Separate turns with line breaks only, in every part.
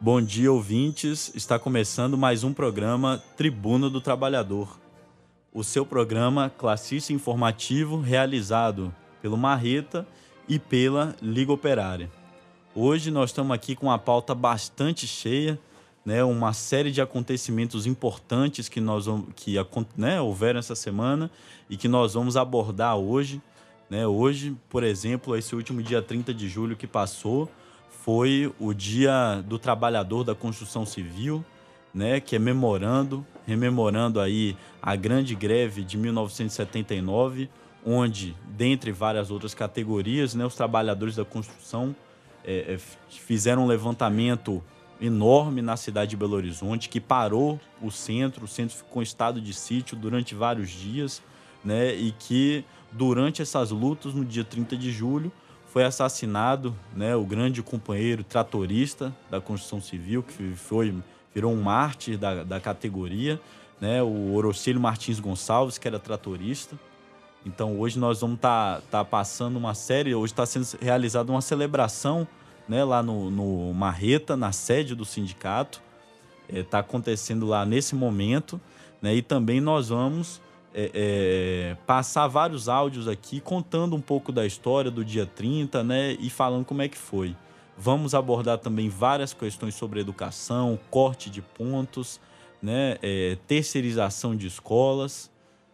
Bom dia, ouvintes. Está começando mais um programa Tribuna do Trabalhador. O seu programa classista informativo realizado pelo Marreta e pela Liga Operária. Hoje nós estamos aqui com uma pauta bastante cheia, né, uma série de acontecimentos importantes que houveram essa semana e que nós vamos abordar hoje. Hoje, por exemplo, esse último dia 30 de julho que passou, foi o Dia do Trabalhador da Construção Civil, né, que é rememorando aí a grande greve de 1979, onde, dentre várias outras categorias, né, os trabalhadores da construção fizeram um levantamento enorme na cidade de Belo Horizonte, que parou o centro ficou em estado de sítio durante vários dias, né, e que durante essas lutas, no dia 30 de julho, foi assassinado, né, o grande companheiro tratorista da construção civil, que virou um mártir da categoria, né, o Orocélio Martins Gonçalves, que era tratorista. Então hoje nós vamos tá passando uma série, hoje está sendo realizada uma celebração, né, lá no Marreta, na sede do sindicato. Está acontecendo lá nesse momento, né, e também nós vamos passar vários áudios aqui contando um pouco da história do dia 30, né, e falando como é que foi. Vamos abordar também várias questões sobre educação, corte de pontos, né, terceirização de escolas.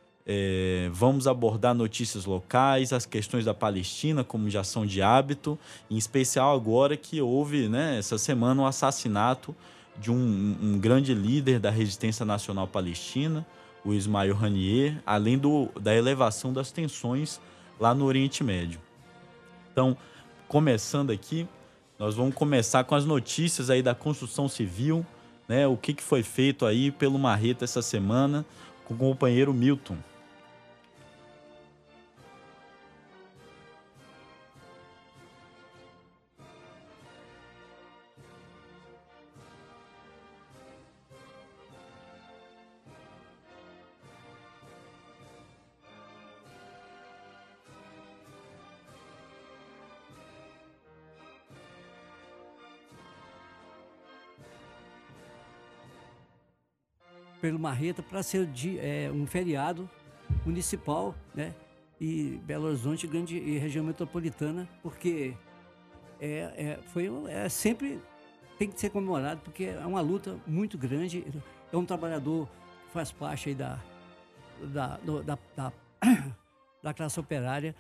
Vamos abordar notícias locais, as questões da Palestina, como já são de hábito, em especial agora que houve, né, essa semana, o assassinato de um grande líder da resistência nacional palestina, o Ismael Haniyeh, além da elevação das tensões lá no Oriente Médio. Então, começando aqui, nós vamos começar com as notícias aí da construção civil, né? O que foi feito aí pelo Marreta essa semana com o companheiro Milton.
Pelo Marreta para ser um feriado municipal, né? E Belo Horizonte, grande e região metropolitana, porque sempre tem que ser comemorado, porque é uma luta muito grande. É um trabalhador que faz parte aí da classe operária,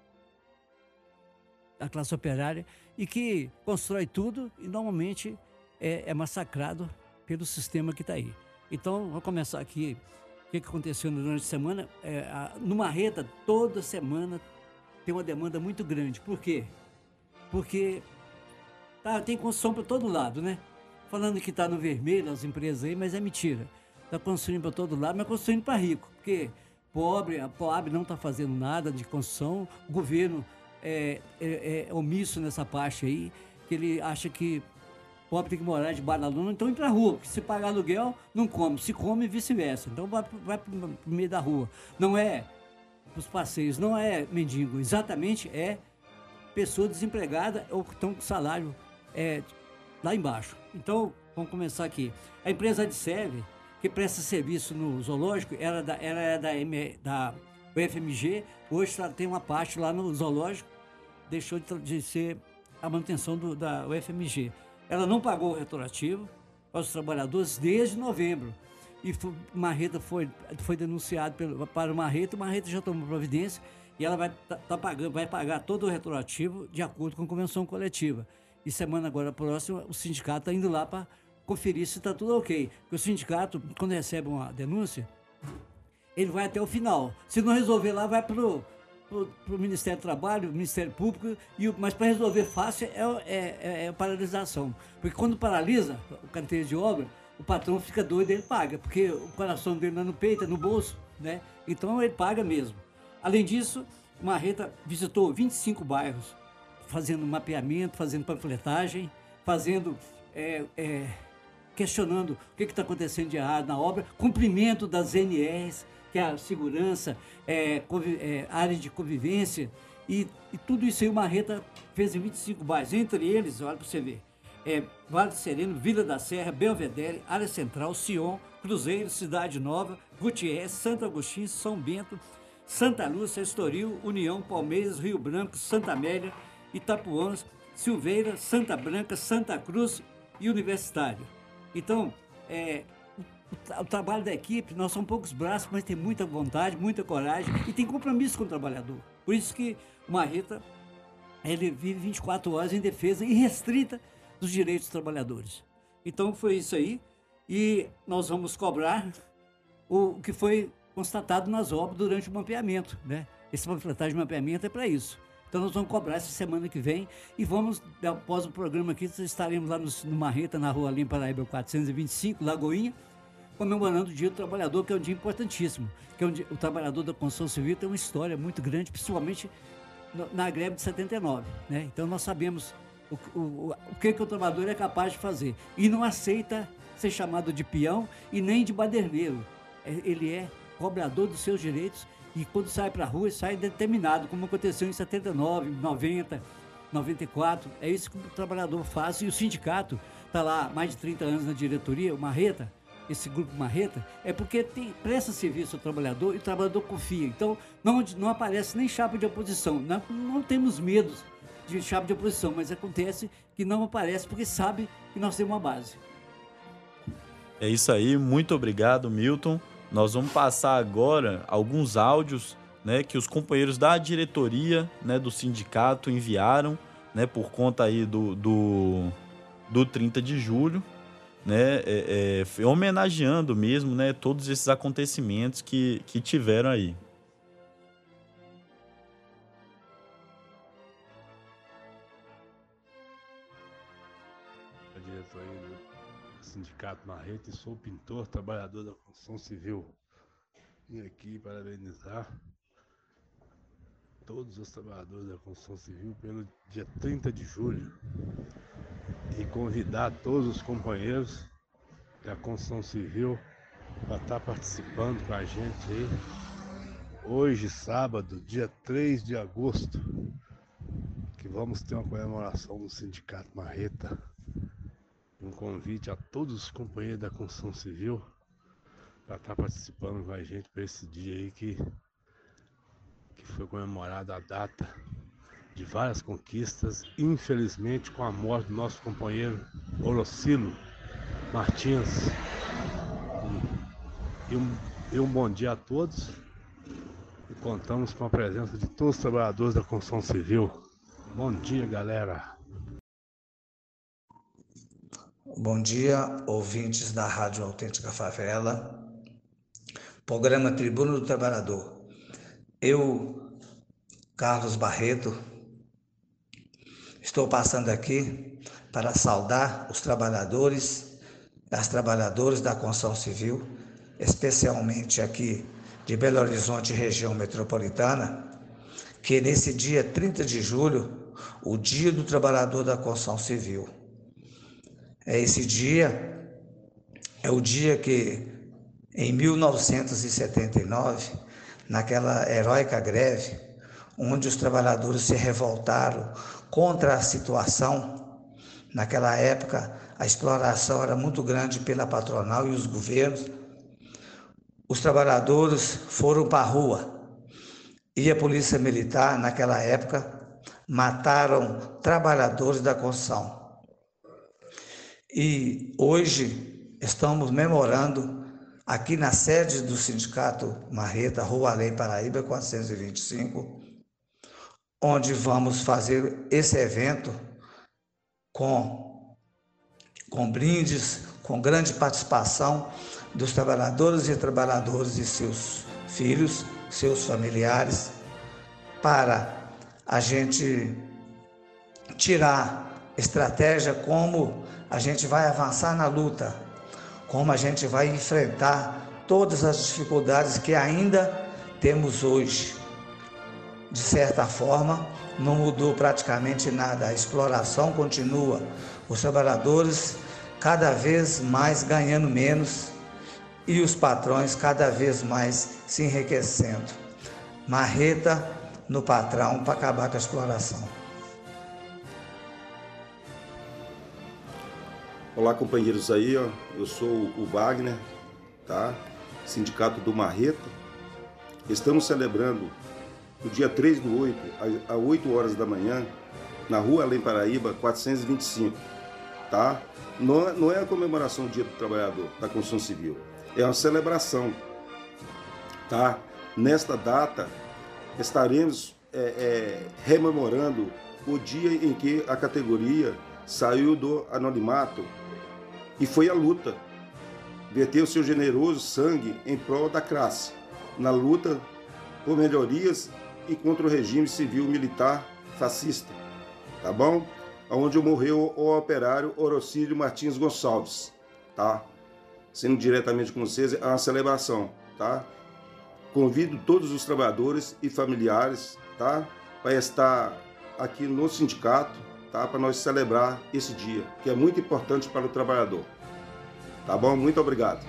e que constrói tudo e normalmente é massacrado pelo sistema que está aí. Então, vou começar aqui o que aconteceu durante a semana. No Marreta, toda semana tem uma demanda muito grande. Por quê? Porque tem construção para todo lado, né? Falando que está no vermelho, as empresas aí, mas é mentira. Está construindo para todo lado, mas construindo para rico. Porque pobre não está fazendo nada de construção. O governo é omisso nessa parte aí, que ele acha que pobre tem que morar debaixo da lona, então ir pra rua, porque se pagar aluguel, não come, se come vice-versa. Então vai pro meio da rua. Não é os passeios, não é mendigo, exatamente é pessoa desempregada ou que estão com salário lá embaixo. Então, vamos começar aqui. A empresa Adserve, que presta serviço no zoológico, era da UFMG, hoje tem uma parte lá no zoológico, deixou de ser a manutenção da UFMG. Ela não pagou o retroativo aos trabalhadores desde novembro. E Marreta foi denunciado para o Marreta já tomou providência e ela vai pagar todo o retroativo de acordo com a convenção coletiva. E semana agora próxima, o sindicato está indo lá para conferir se está tudo ok. Porque o sindicato, quando recebe uma denúncia, ele vai até o final. Se não resolver lá, vai para o Ministério do Trabalho, Ministério Público, mas para resolver fácil é paralisação. Porque quando paralisa o canteiro de obra, o patrão fica doido e ele paga, porque o coração dele não é no peito, é no bolso, né? Então ele paga mesmo. Além disso, o Marreta visitou 25 bairros, fazendo mapeamento, fazendo panfletagem, questionando o que está acontecendo de errado na obra, cumprimento das NRs, que é a segurança, área de convivência, e tudo isso aí o Marreta fez em 25 bairros. Entre eles, olha para você ver, Vale do Sereno, Vila da Serra, Belvedere, Área Central, Sion, Cruzeiro, Cidade Nova, Gutiérrez, Santo Agostinho, São Bento, Santa Lúcia, Estoril, União, Palmeiras, Rio Branco, Santa Amélia, Itapuãs, Silveira, Santa Branca, Santa Cruz e Universitário. Então, o trabalho da equipe, nós somos poucos braços, mas tem muita vontade, muita coragem e tem compromisso com o trabalhador. Por isso que o Marreta, ele vive 24 horas em defesa irrestrita dos direitos dos trabalhadores. Então foi isso aí, e nós vamos cobrar o que foi constatado nas obras durante o mapeamento, né? Esse panfletagem de mapeamento é para isso. Então nós vamos cobrar essa semana que vem e vamos, após o programa aqui, estaremos lá no Marreta, na Rua Alim Paraíba 425, Lagoinha, comemorando o Dia do Trabalhador, que é um dia importantíssimo, que é o trabalhador da construção civil tem uma história muito grande, principalmente na greve de 79, né? Então nós sabemos o que o trabalhador é capaz de fazer e não aceita ser chamado de peão e nem de baderneiro. Ele é cobrador dos seus direitos e quando sai para a rua, sai determinado, como aconteceu em 79, 90, 94. É isso que o trabalhador faz e o sindicato está lá há mais de 30 anos na diretoria, o Marreta, esse grupo Marreta, é porque presta serviço ao trabalhador e o trabalhador confia. Então, não aparece nem chapa de oposição. Não temos medo de chapa de oposição, mas acontece que não aparece porque sabe que nós temos uma base.
É isso aí, muito obrigado, Milton. Nós vamos passar agora alguns áudios, né, que os companheiros da diretoria, né, do sindicato enviaram, né, por conta aí do 30 de julho, né, homenageando mesmo, né, todos esses acontecimentos que tiveram aí.
A diretoria do Sindicato Marreta e sou pintor, trabalhador da construção civil. Vim aqui parabenizar todos os trabalhadores da construção civil pelo dia 30 de julho e convidar todos os companheiros da construção civil para estar participando com a gente aí. Hoje, sábado, dia 3 de agosto, que vamos ter uma comemoração no Sindicato Marreta. Um convite a todos os companheiros da construção civil para estar participando com a gente para esse dia aí que foi comemorada a data de várias conquistas, infelizmente com a morte do nosso companheiro Orocilo Martins. E um bom dia a todos e contamos com a presença de todos os trabalhadores da construção civil. Bom dia, galera!
Bom dia, ouvintes da Rádio Autêntica Favela, programa Tribuna do Trabalhador. Eu, Carlos Barreto, estou passando aqui para saudar os trabalhadores e as trabalhadoras da construção civil, especialmente aqui de Belo Horizonte, região metropolitana, que nesse dia 30 de julho, o Dia do Trabalhador da Construção Civil. Esse dia é o dia que, em 1979, naquela heróica greve, onde os trabalhadores se revoltaram contra a situação, naquela época a exploração era muito grande pela patronal e os governos, os trabalhadores foram para a rua e a polícia militar, naquela época, mataram trabalhadores da construção. E hoje estamos memorando aqui na sede do Sindicato Marreta, Rua Alim Paraíba 425, onde vamos fazer esse evento com brindes, com grande participação dos trabalhadores e trabalhadoras e seus filhos, seus familiares, para a gente tirar estratégia como a gente vai avançar na luta, como a gente vai enfrentar todas as dificuldades que ainda temos hoje. De certa forma, não mudou praticamente nada, a exploração continua, os trabalhadores cada vez mais ganhando menos e os patrões cada vez mais se enriquecendo. Marreta no patrão para acabar com a exploração.
Olá, companheiros aí, ó. Eu sou o Wagner, tá? Sindicato do Marreta. Estamos celebrando no dia 3/8, às 8 horas da manhã, na Rua Além Paraíba, 425, tá? Não é a comemoração do Dia do Trabalhador da Construção Civil, é uma celebração, tá? Nesta data, estaremos rememorando o dia em que a categoria saiu do anonimato e foi à luta, verteu seu generoso sangue em prol da classe, na luta por melhorias e contra o regime civil-militar fascista, tá bom? Onde morreu o operário Orocílio Martins Gonçalves, tá? Sendo diretamente com vocês, é uma celebração, tá? Convido todos os trabalhadores e familiares, tá? Para estar aqui no sindicato, tá? Para nós celebrar esse dia, que é muito importante para o trabalhador. Tá bom? Muito obrigado.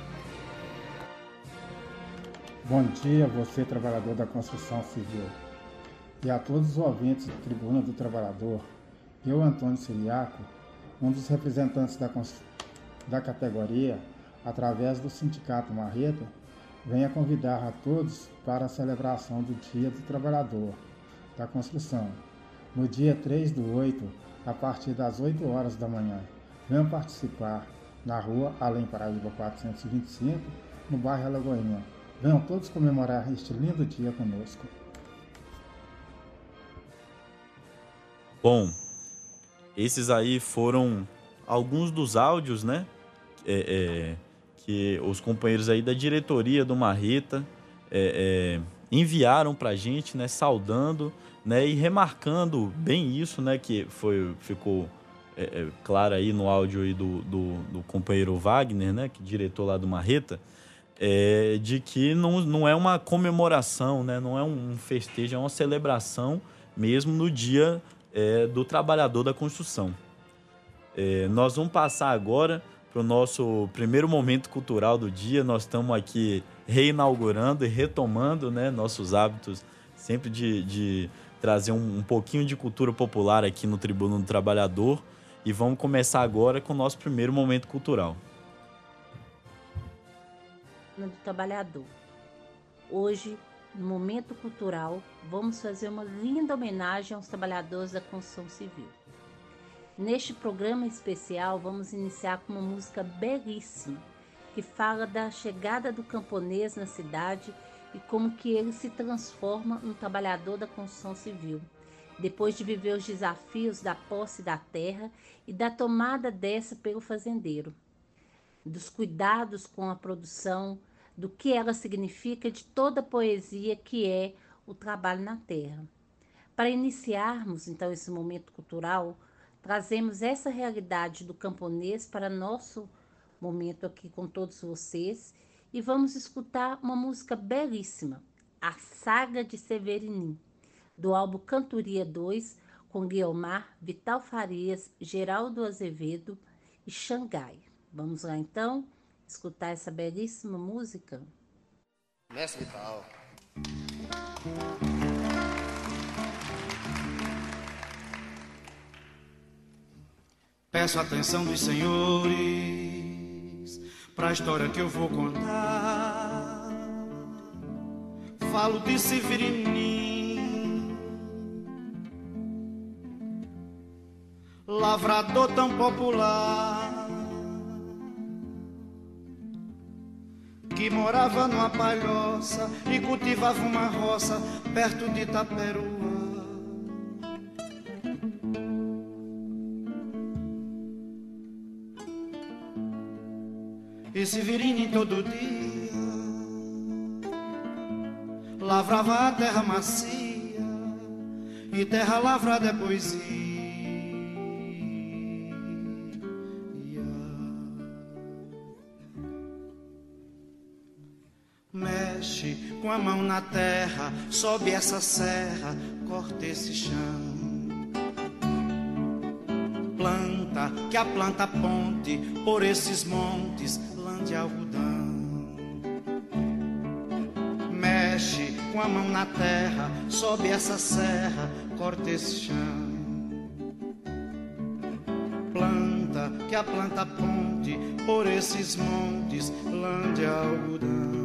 Bom dia, você trabalhador da construção civil. E a todos os ouvintes do Tribuna do Trabalhador, eu, Antônio Siriaco, um dos representantes da categoria, através do Sindicato Marreta, venho convidar a todos para a celebração do Dia do Trabalhador da Construção, no dia 3/8, a partir das 8 horas da manhã. Venham participar na Rua Além Paraíba 425, no bairro Alagoinha. Venham todos comemorar este lindo dia conosco.
Bom, esses aí foram alguns dos áudios, né? Que os companheiros aí da diretoria do Marreta enviaram pra gente, né? Saudando, né? E remarcando bem isso, né? Que ficou claro aí no áudio aí do companheiro Wagner, né? Que é diretor lá do Marreta, de que não é uma comemoração, né? Não é um festejo, é uma celebração mesmo no dia do trabalhador da construção. Nós vamos passar agora para o nosso primeiro momento cultural do dia. Nós estamos aqui reinaugurando e retomando, né, nossos hábitos sempre de trazer um pouquinho de cultura popular aqui no Tribuna do Trabalhador. E vamos começar agora com o nosso primeiro momento cultural.
Do Trabalhador. Hoje, no Momento Cultural, vamos fazer uma linda homenagem aos trabalhadores da construção civil. Neste programa especial, vamos iniciar com uma música belíssima, que fala da chegada do camponês na cidade e como que ele se transforma no trabalhador da construção civil, depois de viver os desafios da posse da terra e da tomada dessa pelo fazendeiro, dos cuidados com a produção, do que ela significa, de toda a poesia que é o trabalho na terra. Para iniciarmos, então, esse momento cultural, trazemos essa realidade do camponês para nosso momento aqui com todos vocês e vamos escutar uma música belíssima, A Saga de Severinim, do álbum Cantoria 2, com Guiomar, Vital Farias, Geraldo Azevedo e Xangai. Vamos lá, então, escutar essa belíssima música?
Mestre Vital.
Peço a atenção dos senhores para a história que eu vou contar. Falo de Severinim, lavrador tão popular, que morava numa palhoça e cultivava uma roça perto de Itaperua. E Severinim todo dia lavrava a terra macia, e terra lavrada é poesia. Mexe com a mão na terra, sobe essa serra, corta esse chão. Planta, que a planta ponte por esses montes, lã de algodão. Mexe com a mão na terra, sobe essa serra, corta esse chão. Planta, que a planta ponte por esses montes, lã de algodão.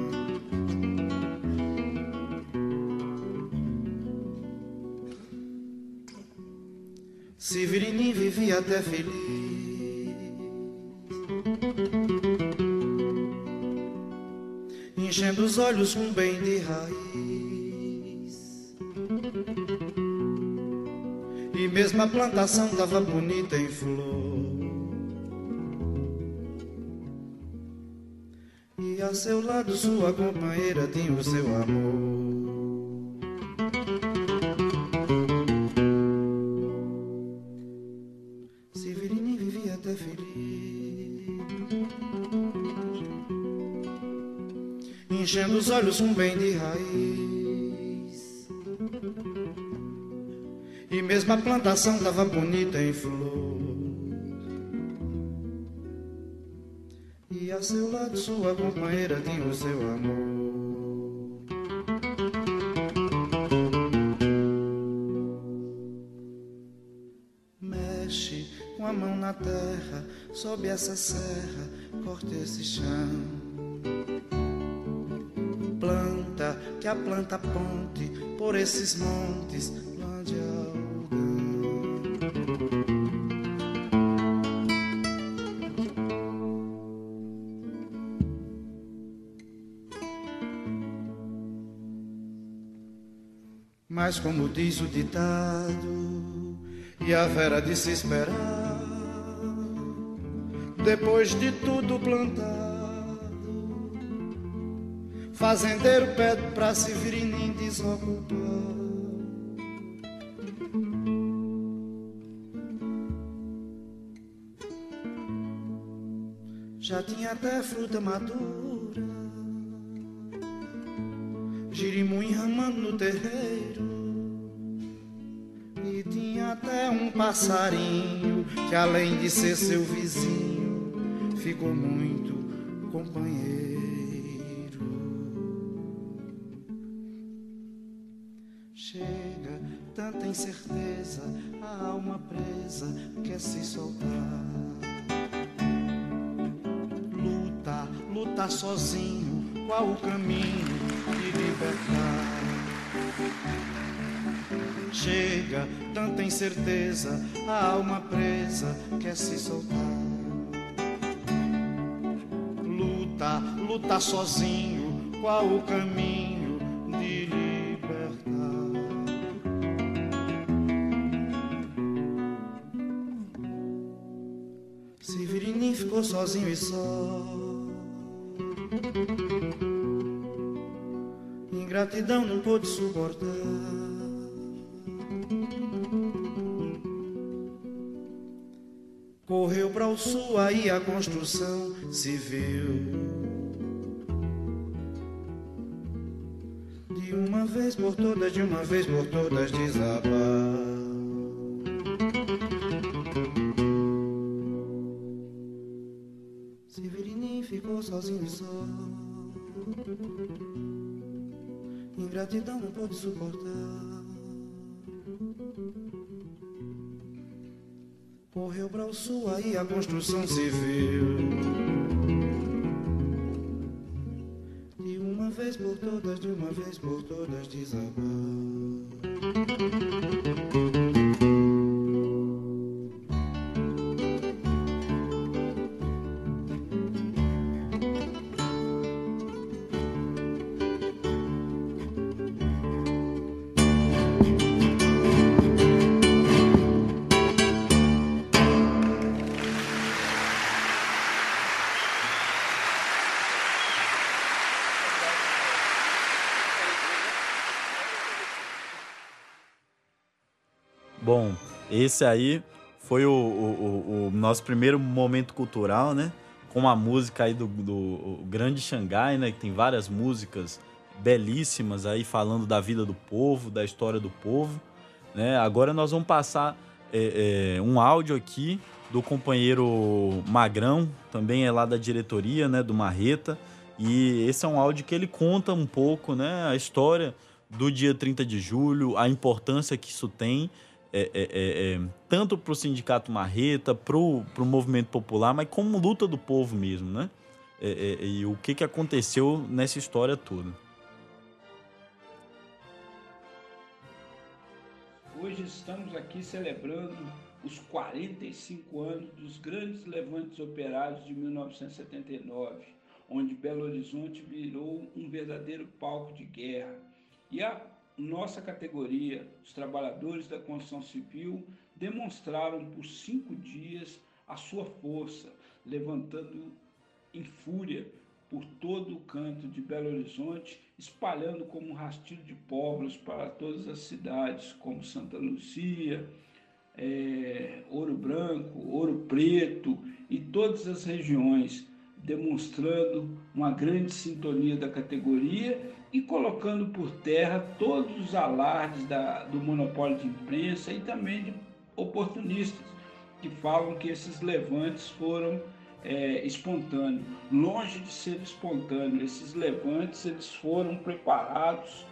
Severininho vivia até feliz, enchendo os olhos com bem de raiz. E mesmo a plantação tava bonita em flor, e a seu lado sua companheira tinha o seu amor. Severininho vivia até feliz, enchendo os olhos com bem de raiz. E mesmo a plantação tava bonita em flor, e a seu lado sua companheira tinha o seu amor. Mexe com a mão na terra, sobe essa serra, corta esse chão. Planta, que a planta ponte por esses montes, lã de algodão. Mas como diz o ditado, e a vera de se esperar, depois de tudo plantado, fazendeiro pede pra Severininho desocupar. Já tinha até fruta madura, girimum enramando no terreiro, e tinha até um passarinho que, além de ser seu vizinho, ficou muito companheiro. Chega tanta incerteza, a alma presa quer se soltar. Luta, luta sozinho, qual o caminho de libertar? Chega tanta incerteza, a alma presa quer se soltar. Luta, luta sozinho, qual o caminho de libertar? Severininho ficou sozinho e só, ingratidão não pôde suportar. Correu para o sul, aí a construção civil. De uma vez por todas, de uma vez por todas, desabar. Severininho ficou sozinho e só, ingratidão não pôde suportar. Correu para o sul, aí a construção civil. De uma vez por todas, de uma vez por todas, desabar.
Bom, esse aí foi o nosso primeiro momento cultural, né? Com a música aí do Grande Xangai, né? Que tem várias músicas belíssimas aí falando da vida do povo, da história do povo, né? Agora nós vamos passar um áudio aqui do companheiro Magrão, também é lá da diretoria, né? Do Marreta. E esse é um áudio que ele conta um pouco, né? A história do dia 30 de julho, a importância que isso tem tanto para o Sindicato Marreta, para o movimento popular, mas como luta do povo mesmo, né? E o que aconteceu nessa história toda.
Hoje estamos aqui celebrando os 45 anos dos grandes levantes operários de 1979, onde Belo Horizonte virou um verdadeiro palco de guerra. E a nossa categoria, os trabalhadores da construção civil, demonstraram por 5 dias a sua força, levantando em fúria por todo o canto de Belo Horizonte, espalhando como um rastilho de pólvoras para todas as cidades, como Santa Luzia, Ouro Branco, Ouro Preto e todas as regiões, demonstrando uma grande sintonia da categoria e colocando por terra todos os alardes do monopólio de imprensa e também de oportunistas que falam que esses levantes foram espontâneos. Longe de ser espontâneo, esses levantes eles foram preparados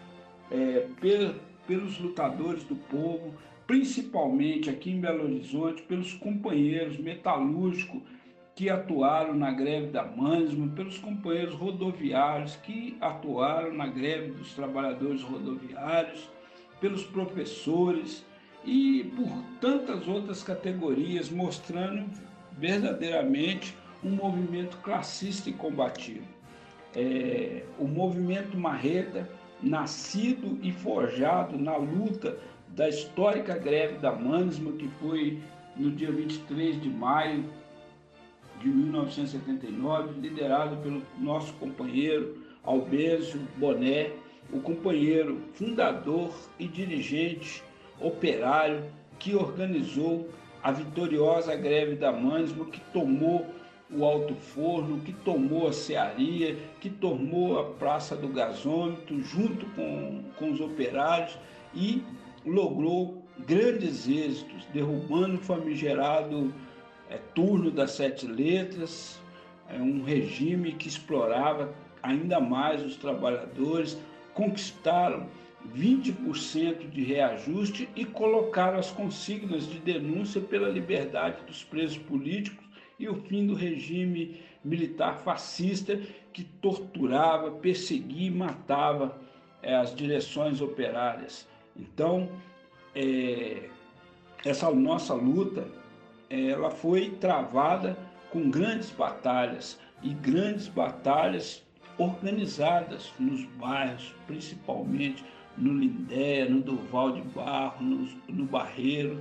pelos lutadores do povo, principalmente aqui em Belo Horizonte, pelos companheiros metalúrgicos que atuaram na greve da Mannesmann, pelos companheiros rodoviários que atuaram na greve dos trabalhadores rodoviários, pelos professores e por tantas outras categorias, mostrando verdadeiramente um movimento classista e combativo. O movimento Marreta, nascido e forjado na luta da histórica greve da Mannesmann, que foi no dia 23 de maio de 1979, liderado pelo nosso companheiro Albésio Boné, o companheiro fundador e dirigente operário que organizou a vitoriosa greve da Mannesmann, que tomou o Alto Forno, que tomou a Cearia, que tomou a Praça do Gasômetro, junto com os operários, e logrou grandes êxitos, derrubando o famigerado turno das 7 letras, um regime que explorava ainda mais os trabalhadores, conquistaram 20% de reajuste e colocaram as consignas de denúncia pela liberdade dos presos políticos e o fim do regime militar fascista que torturava, perseguia e matava as direções operárias. Então, essa nossa luta ela foi travada com grandes batalhas organizadas nos bairros, principalmente no Lindéia, no Durval de Barro, no Barreiro,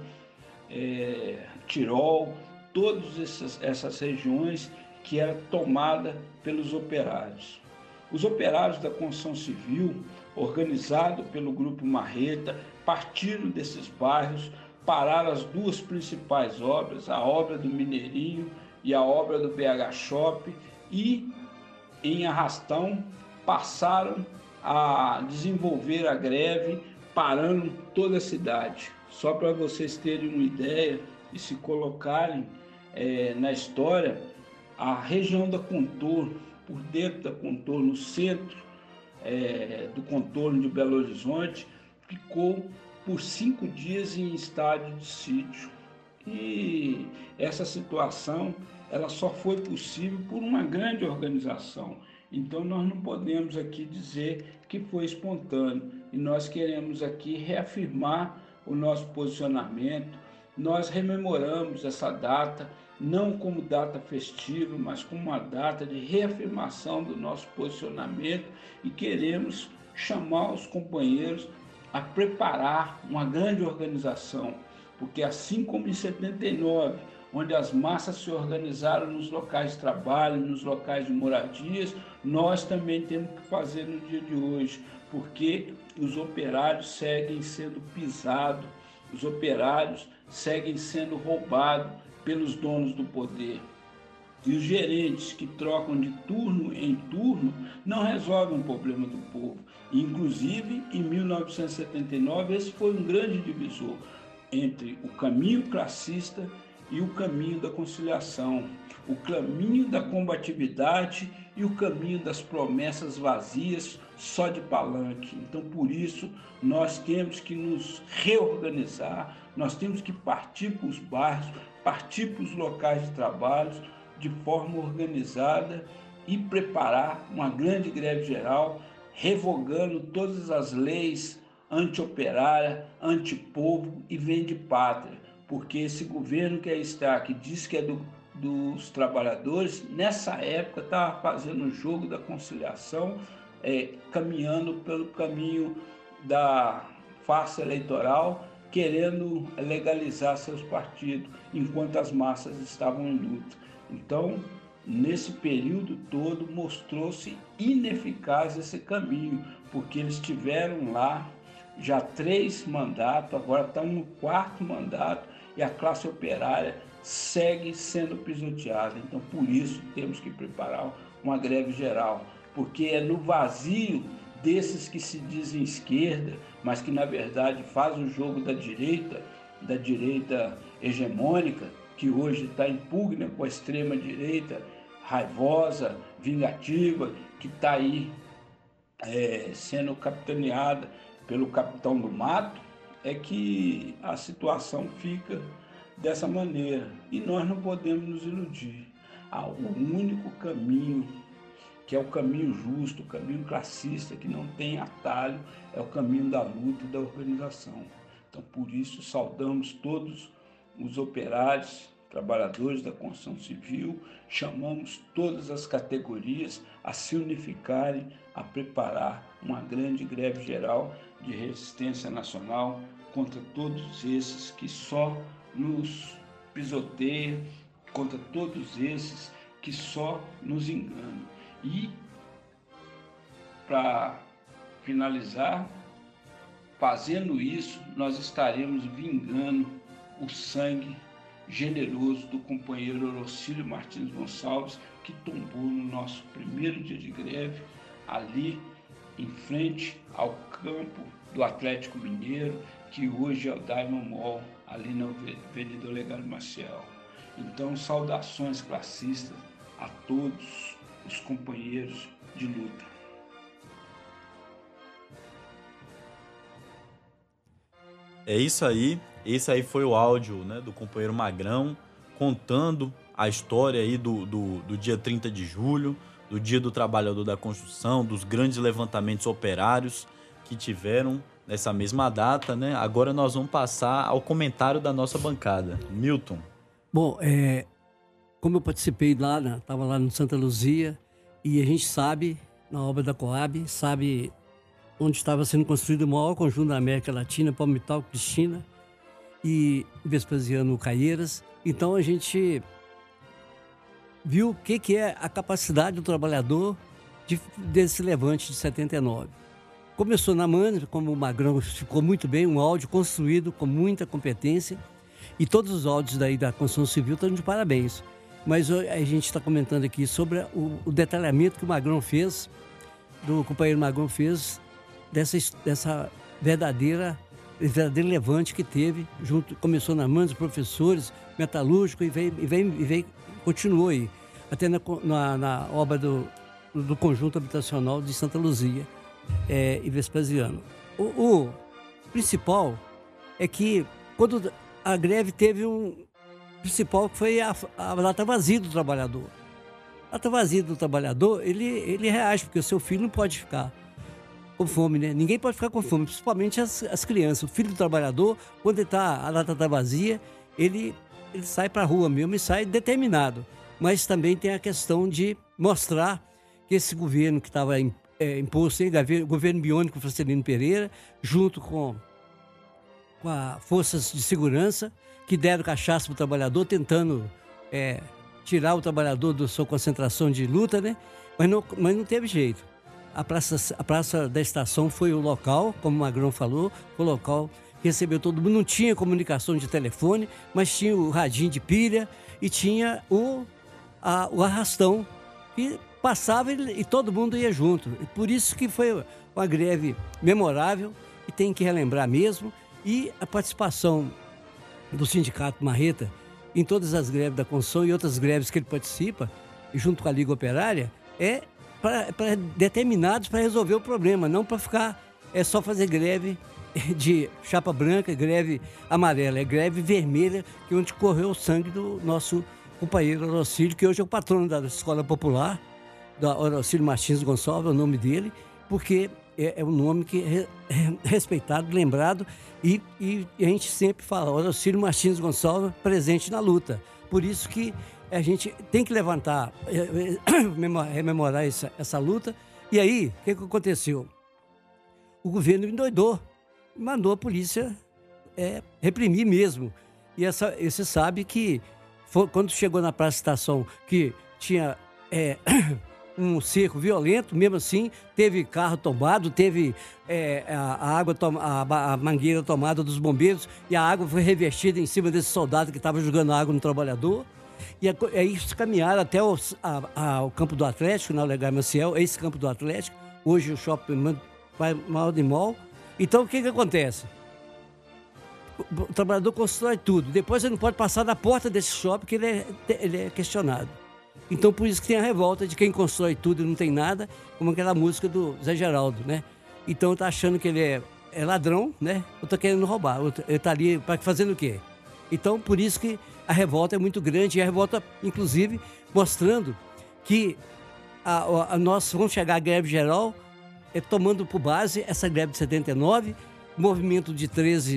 Tirol, todas essas regiões que eram tomadas pelos operários. Os operários da construção civil, organizados pelo Grupo Marreta, partiram desses bairros, pararam as 2 principais obras, a obra do Mineirinho e a obra do BH Shop, e em arrastão passaram a desenvolver a greve, parando toda a cidade. Só para vocês terem uma ideia e se colocarem na história, a região da Contorno, por dentro da Contorno, no centro do Contorno de Belo Horizonte, ficou por 5 dias em estádio de sítio. E essa situação ela só foi possível por uma grande organização. Então nós não podemos aqui dizer que foi espontâneo. E nós queremos aqui reafirmar o nosso posicionamento. Nós rememoramos essa data, não como data festiva, mas como uma data de reafirmação do nosso posicionamento, e queremos chamar os companheiros a preparar uma grande organização, porque assim como em 79, onde as massas se organizaram nos locais de trabalho, nos locais de moradias, nós também temos que fazer no dia de hoje, porque os operários seguem sendo pisados, os operários seguem sendo roubados pelos donos do poder. E os gerentes que trocam de turno em turno não resolvem o problema do povo. Inclusive, em 1979, esse foi um grande divisor entre o caminho classista e o caminho da conciliação, o caminho da combatividade e o caminho das promessas vazias só de palanque. Então, por isso, nós temos que nos reorganizar, nós temos que partir para os bairros, partir para os locais de trabalho de forma organizada e preparar uma grande greve geral, revogando todas as leis anti-operária, anti-povo e vende-pátria, porque esse governo que aí está, que diz que é dos trabalhadores, nessa época estava fazendo o jogo da conciliação, caminhando pelo caminho da farsa eleitoral, querendo legalizar seus partidos, enquanto as massas estavam em luta. Então, nesse período todo, mostrou-se ineficaz esse caminho, porque eles tiveram lá já 3 mandatos, agora estão no 4º mandato, e a classe operária segue sendo pisoteada. Então, por isso, temos que preparar uma greve geral, porque é no vazio desses que se dizem esquerda, mas que, na verdade, fazem o jogo da direita hegemônica, que hoje está em pugna com a extrema-direita, raivosa, vingativa, que está aí sendo capitaneada pelo capitão do mato, é que a situação fica dessa maneira. E nós não podemos nos iludir. O único caminho, que é o caminho justo, o caminho classista, que não tem atalho, é o caminho da luta e da organização. Então, por isso, saudamos todos os operários, trabalhadores da construção civil, chamamos todas as categorias a se unificarem, a preparar uma grande greve geral de resistência nacional contra todos esses que só nos pisoteiam, contra todos esses que só nos enganam. E, para finalizar, fazendo isso, nós estaremos vingando o sangue generoso do companheiro Orocílio Martins Gonçalves, que tombou no nosso primeiro dia de greve, ali em frente ao campo do Atlético Mineiro, que hoje é o Diamond Mall, ali na Avenida Olegário Maciel. Então, saudações classistas a todos os companheiros de luta.
É isso aí. Esse aí foi o áudio, né, do companheiro Magrão, contando a história aí do dia 30 de julho, do Dia do Trabalhador da Construção, dos grandes levantamentos operários que tiveram nessa mesma data, né? Agora nós vamos passar ao comentário da nossa bancada. Milton.
Bom, como eu participei lá, estava lá no Santa Luzia, e a gente sabe, na obra da Coab, sabe onde estava sendo construído o maior conjunto da América Latina, Palmital, Cristina e Vespasiano Caieiras. Então a gente viu o que é a capacidade do trabalhador desse levante de 79. Começou na MAN, como o Magrão ficou muito bem, um áudio construído com muita competência, e todos os áudios daí da construção civil estão de parabéns. Mas a gente está comentando aqui sobre o detalhamento que o Magrão fez, do companheiro Magrão fez, dessa verdadeira levante que teve, começou na MAN, os professores, metalúrgico, e continuou aí, até na obra do conjunto habitacional de Santa Luzia e Vespasiano. O principal é que quando a greve teve principal que foi a lata vazia do trabalhador. A lata vazia do trabalhador, ele reage, porque o seu filho não pode ficar com fome, né? Ninguém pode ficar com fome, principalmente as crianças. O filho do trabalhador, quando a lata está vazia, ele sai para a rua mesmo e sai determinado. Mas também tem a questão de mostrar que esse governo que estava imposto, o governo biônico Francelino Pereira, junto com as forças de segurança, que deram cachaça para o trabalhador, tentando tirar o trabalhador da sua concentração de luta, né? Mas não teve jeito. A Praça da Estação foi o local, como o Magrão falou, foi o local que recebeu todo mundo. Não tinha comunicação de telefone, mas tinha o radinho de pilha e tinha o arrastão, que passava e todo mundo ia junto. E por isso que foi uma greve memorável e tem que relembrar mesmo. E a participação do Sindicato Marreta em todas as greves da construção e outras greves que ele participa, junto com a Liga Operária, determinados para resolver o problema, não para ficar só fazer greve de chapa branca, greve amarela, é greve vermelha, que é onde correu o sangue do nosso companheiro Orocílio, que hoje é o patrono da Escola Popular, da Orocílio Martins Gonçalves, é o nome dele, porque é um nome que é respeitado, lembrado, e a gente sempre fala, Orocílio Martins Gonçalves presente na luta. Por isso que a gente tem que levantar, rememorar essa luta. E aí, o que aconteceu? O governo endoidou, mandou a polícia reprimir mesmo. E você sabe que quando chegou na Praça Estação, que tinha um cerco violento, mesmo assim, teve carro tomado, teve a mangueira tomada dos bombeiros, e a água foi revertida em cima desse soldado que estava jogando água no trabalhador. E aí eles caminharam até o campo do Atlético, na Olegário Maciel, esse campo do Atlético, hoje o shopping Mal de Mall. Então o que acontece? O trabalhador constrói tudo, depois ele não pode passar da porta desse shopping, porque ele é questionado. Então por isso que tem a revolta de quem constrói tudo e não tem nada, como aquela música do Zé Geraldo, né? Então tá achando que ele é ladrão, né? Ou tá querendo roubar, ele tá ali fazendo o quê? Então por isso que a revolta é muito grande, e a revolta, inclusive, mostrando que nós vamos chegar à greve geral, tomando por base essa greve de 79, movimento de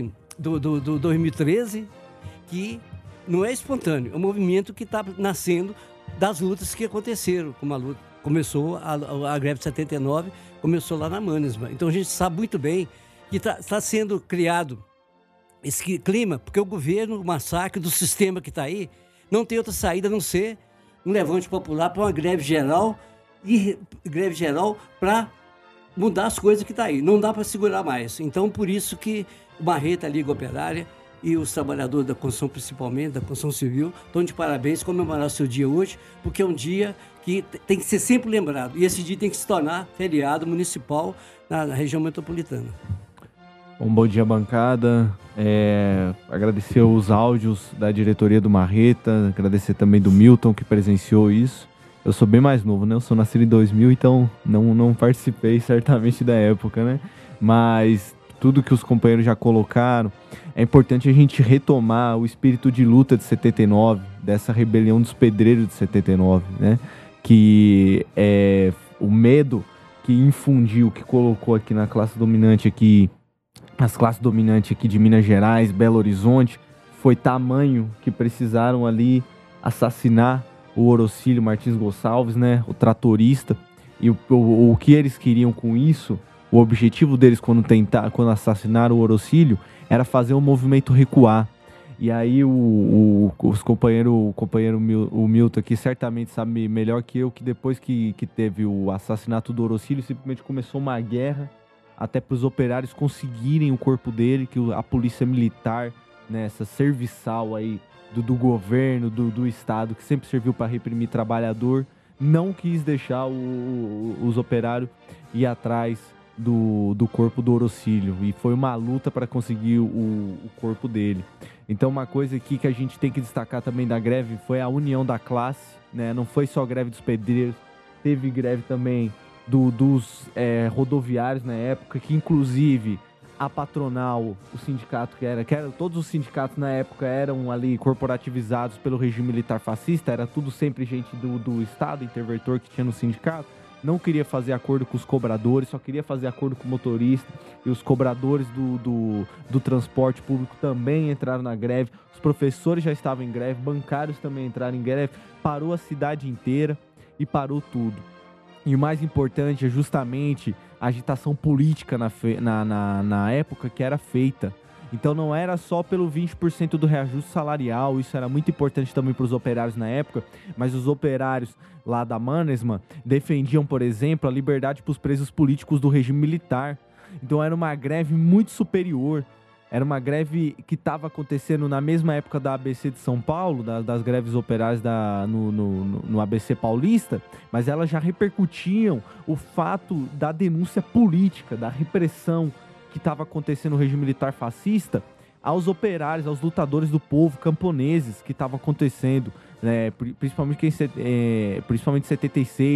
2013, que não é espontâneo, é um movimento que está nascendo das lutas que aconteceram, como a luta começou, a greve de 79 começou lá na Mannesmann. Então a gente sabe muito bem que está sendo criado esse clima, porque o governo, o massacre do sistema que está aí, não tem outra saída a não ser um levante popular para uma greve geral para mudar as coisas que está aí. Não dá para segurar mais. Então, por isso que o Marreta, a Liga Operária e os trabalhadores da construção, principalmente da construção civil, estão de parabéns, comemorar o seu dia hoje, porque é um dia que tem que ser sempre lembrado. E esse dia tem que se tornar feriado municipal na região metropolitana.
Bom dia, bancada. Agradecer os áudios da diretoria do Marreta, agradecer também do Milton, que presenciou isso. Eu sou bem mais novo, né? Eu sou nascido em 2000, então não participei certamente da época, né? Mas tudo que os companheiros já colocaram, é importante a gente retomar o espírito de luta de 79, dessa rebelião dos pedreiros de 79, né? Que é o medo que infundiu, que colocou aqui na classe dominante aqui, as classes dominantes aqui de Minas Gerais, Belo Horizonte, foi tamanho que precisaram ali assassinar o Orocílio Martins Gonçalves, né, o tratorista, e o que eles queriam com isso, o objetivo deles quando assassinaram o Orocílio, era fazer o movimento recuar. E aí o Milton aqui certamente sabe melhor que eu, que depois que teve o assassinato do Orocílio, simplesmente começou uma guerra até para os operários conseguirem o corpo dele, que a polícia militar, né, essa serviçal aí do governo, do Estado, que sempre serviu para reprimir trabalhador, não quis deixar os operários ir atrás do corpo do Orocílio. E foi uma luta para conseguir o corpo dele. Então uma coisa aqui que a gente tem que destacar também da greve foi a união da classe, né? Não foi só greve dos pedreiros, teve greve também dos rodoviários na época, que inclusive a patronal, o sindicato que era todos os sindicatos na época eram ali corporativizados pelo regime militar fascista, era tudo sempre gente do Estado, interventor que tinha no sindicato, não queria fazer acordo com os cobradores, só queria fazer acordo com o motorista, e os cobradores do transporte público também entraram na greve, os professores já estavam em greve, bancários também entraram em greve, parou a cidade inteira e parou tudo. E o mais importante é justamente a agitação política na época que era feita. Então não era só pelo 20% do reajuste salarial, isso era muito importante também para os operários na época, mas os operários lá da Mannesmann defendiam, por exemplo, a liberdade para os presos políticos do regime militar. Então era uma greve muito superior. Era uma greve que estava acontecendo na mesma época da ABC de São Paulo, das greves operárias no ABC paulista, mas elas já repercutiam o fato da denúncia política, da repressão que estava acontecendo no regime militar fascista aos operários, aos lutadores do povo, camponeses, que estava acontecendo, né, principalmente em 76,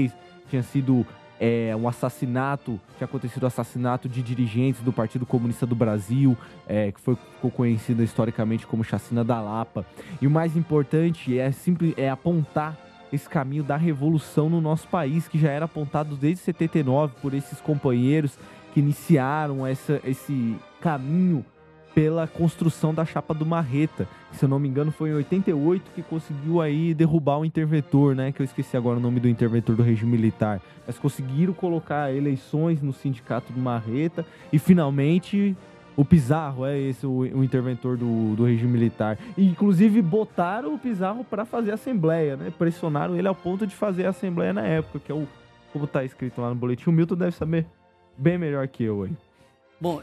tinha sido um assassinato, tinha acontecido o assassinato de dirigentes do Partido Comunista do Brasil, que ficou conhecida historicamente como Chacina da Lapa. E o mais importante é apontar esse caminho da revolução no nosso país, que já era apontado desde 79 por esses companheiros que iniciaram esse caminho pela construção da chapa do Marreta. Se eu não me engano, foi em 88 que conseguiu aí derrubar o interventor, né? Que eu esqueci agora o nome do interventor do regime militar. Mas conseguiram colocar eleições no sindicato do Marreta e finalmente o Pizarro é esse o interventor do regime militar. E, inclusive, botaram o Pizarro para fazer a assembleia, né? Pressionaram ele ao ponto de fazer a assembleia na época, que é como tá escrito lá no boletim. O Milton deve saber bem melhor que eu aí.
Bom,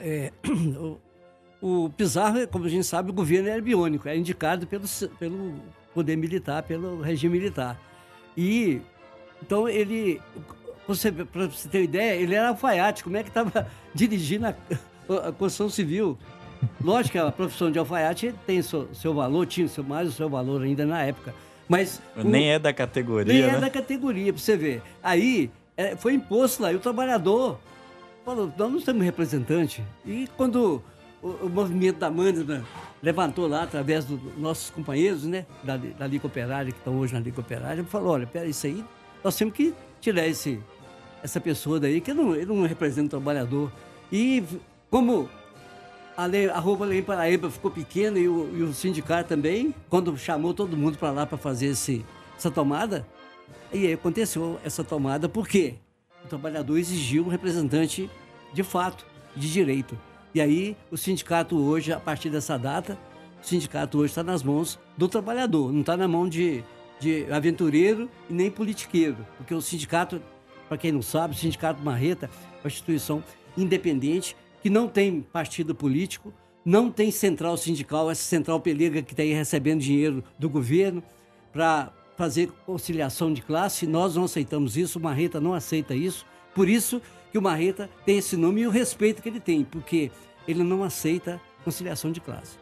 o Pizarro, como a gente sabe, o governo era biônico, é indicado pelo poder militar, pelo regime militar. E, então, para você ter uma ideia, ele era alfaiate, como é que estava dirigindo a construção civil? Lógico que a profissão de alfaiate tem seu valor, tinha mais o seu valor ainda na época, mas...
Nem é da categoria,
Nem
né?
é da categoria, para você ver. Aí, foi imposto lá, e o trabalhador falou, nós não temos representante. E quando o movimento da Manda levantou lá, através dos nossos companheiros, né, da Liga Operária, que estão hoje na Liga Operária, falou, olha, pera, isso aí, nós temos que tirar essa pessoa daí, que ele não representa o trabalhador. E como a Rua Além Paraíba ficou pequena e o sindicato também, quando chamou todo mundo para lá para fazer essa tomada, e aí aconteceu essa tomada, por quê? O trabalhador exigiu um representante de fato, de direito. E aí o sindicato hoje, a partir dessa data, o sindicato hoje está nas mãos do trabalhador, não está na mão de aventureiro e nem politiqueiro. Porque o sindicato, para quem não sabe, o Sindicato Marreta é uma instituição independente, que não tem partido político, não tem central sindical, essa central pelega que está aí recebendo dinheiro do governo para fazer conciliação de classe. Nós não aceitamos isso, o Marreta não aceita isso. Por isso que o Marreta tem esse nome e o respeito que ele tem, porque ele não aceita conciliação de classe.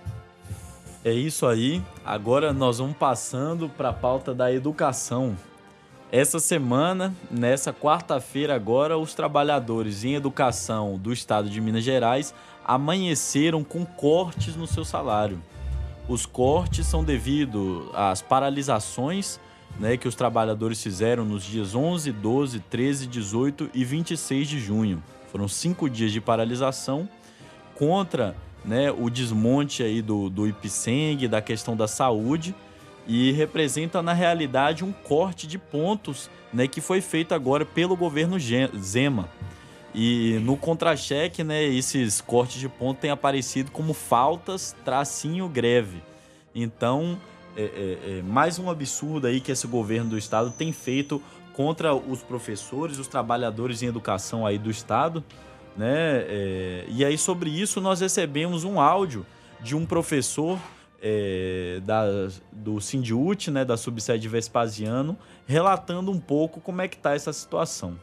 É isso aí. Agora nós vamos passando para a pauta da educação. Essa semana, nessa quarta-feira agora, os trabalhadores em educação do estado de Minas Gerais amanheceram com cortes no seu salário. Os cortes são devido às paralisações, né, que os trabalhadores fizeram nos dias 11, 12, 13, 18 e 26 de junho. Foram 5 dias de paralisação contra, né, o desmonte aí do Ipseng, da questão da saúde, e representa, na realidade, um corte de pontos, né, que foi feito agora pelo governo Zema. E no contra-cheque, né, esses cortes de ponto têm aparecido como faltas, greve. Então, mais um absurdo aí que esse governo do estado tem feito contra os professores, os trabalhadores em educação aí do estado, né? E aí, sobre isso, nós recebemos um áudio de um professor do Sindiúti, né, da subsede Vespasiano, relatando um pouco como é que está essa situação.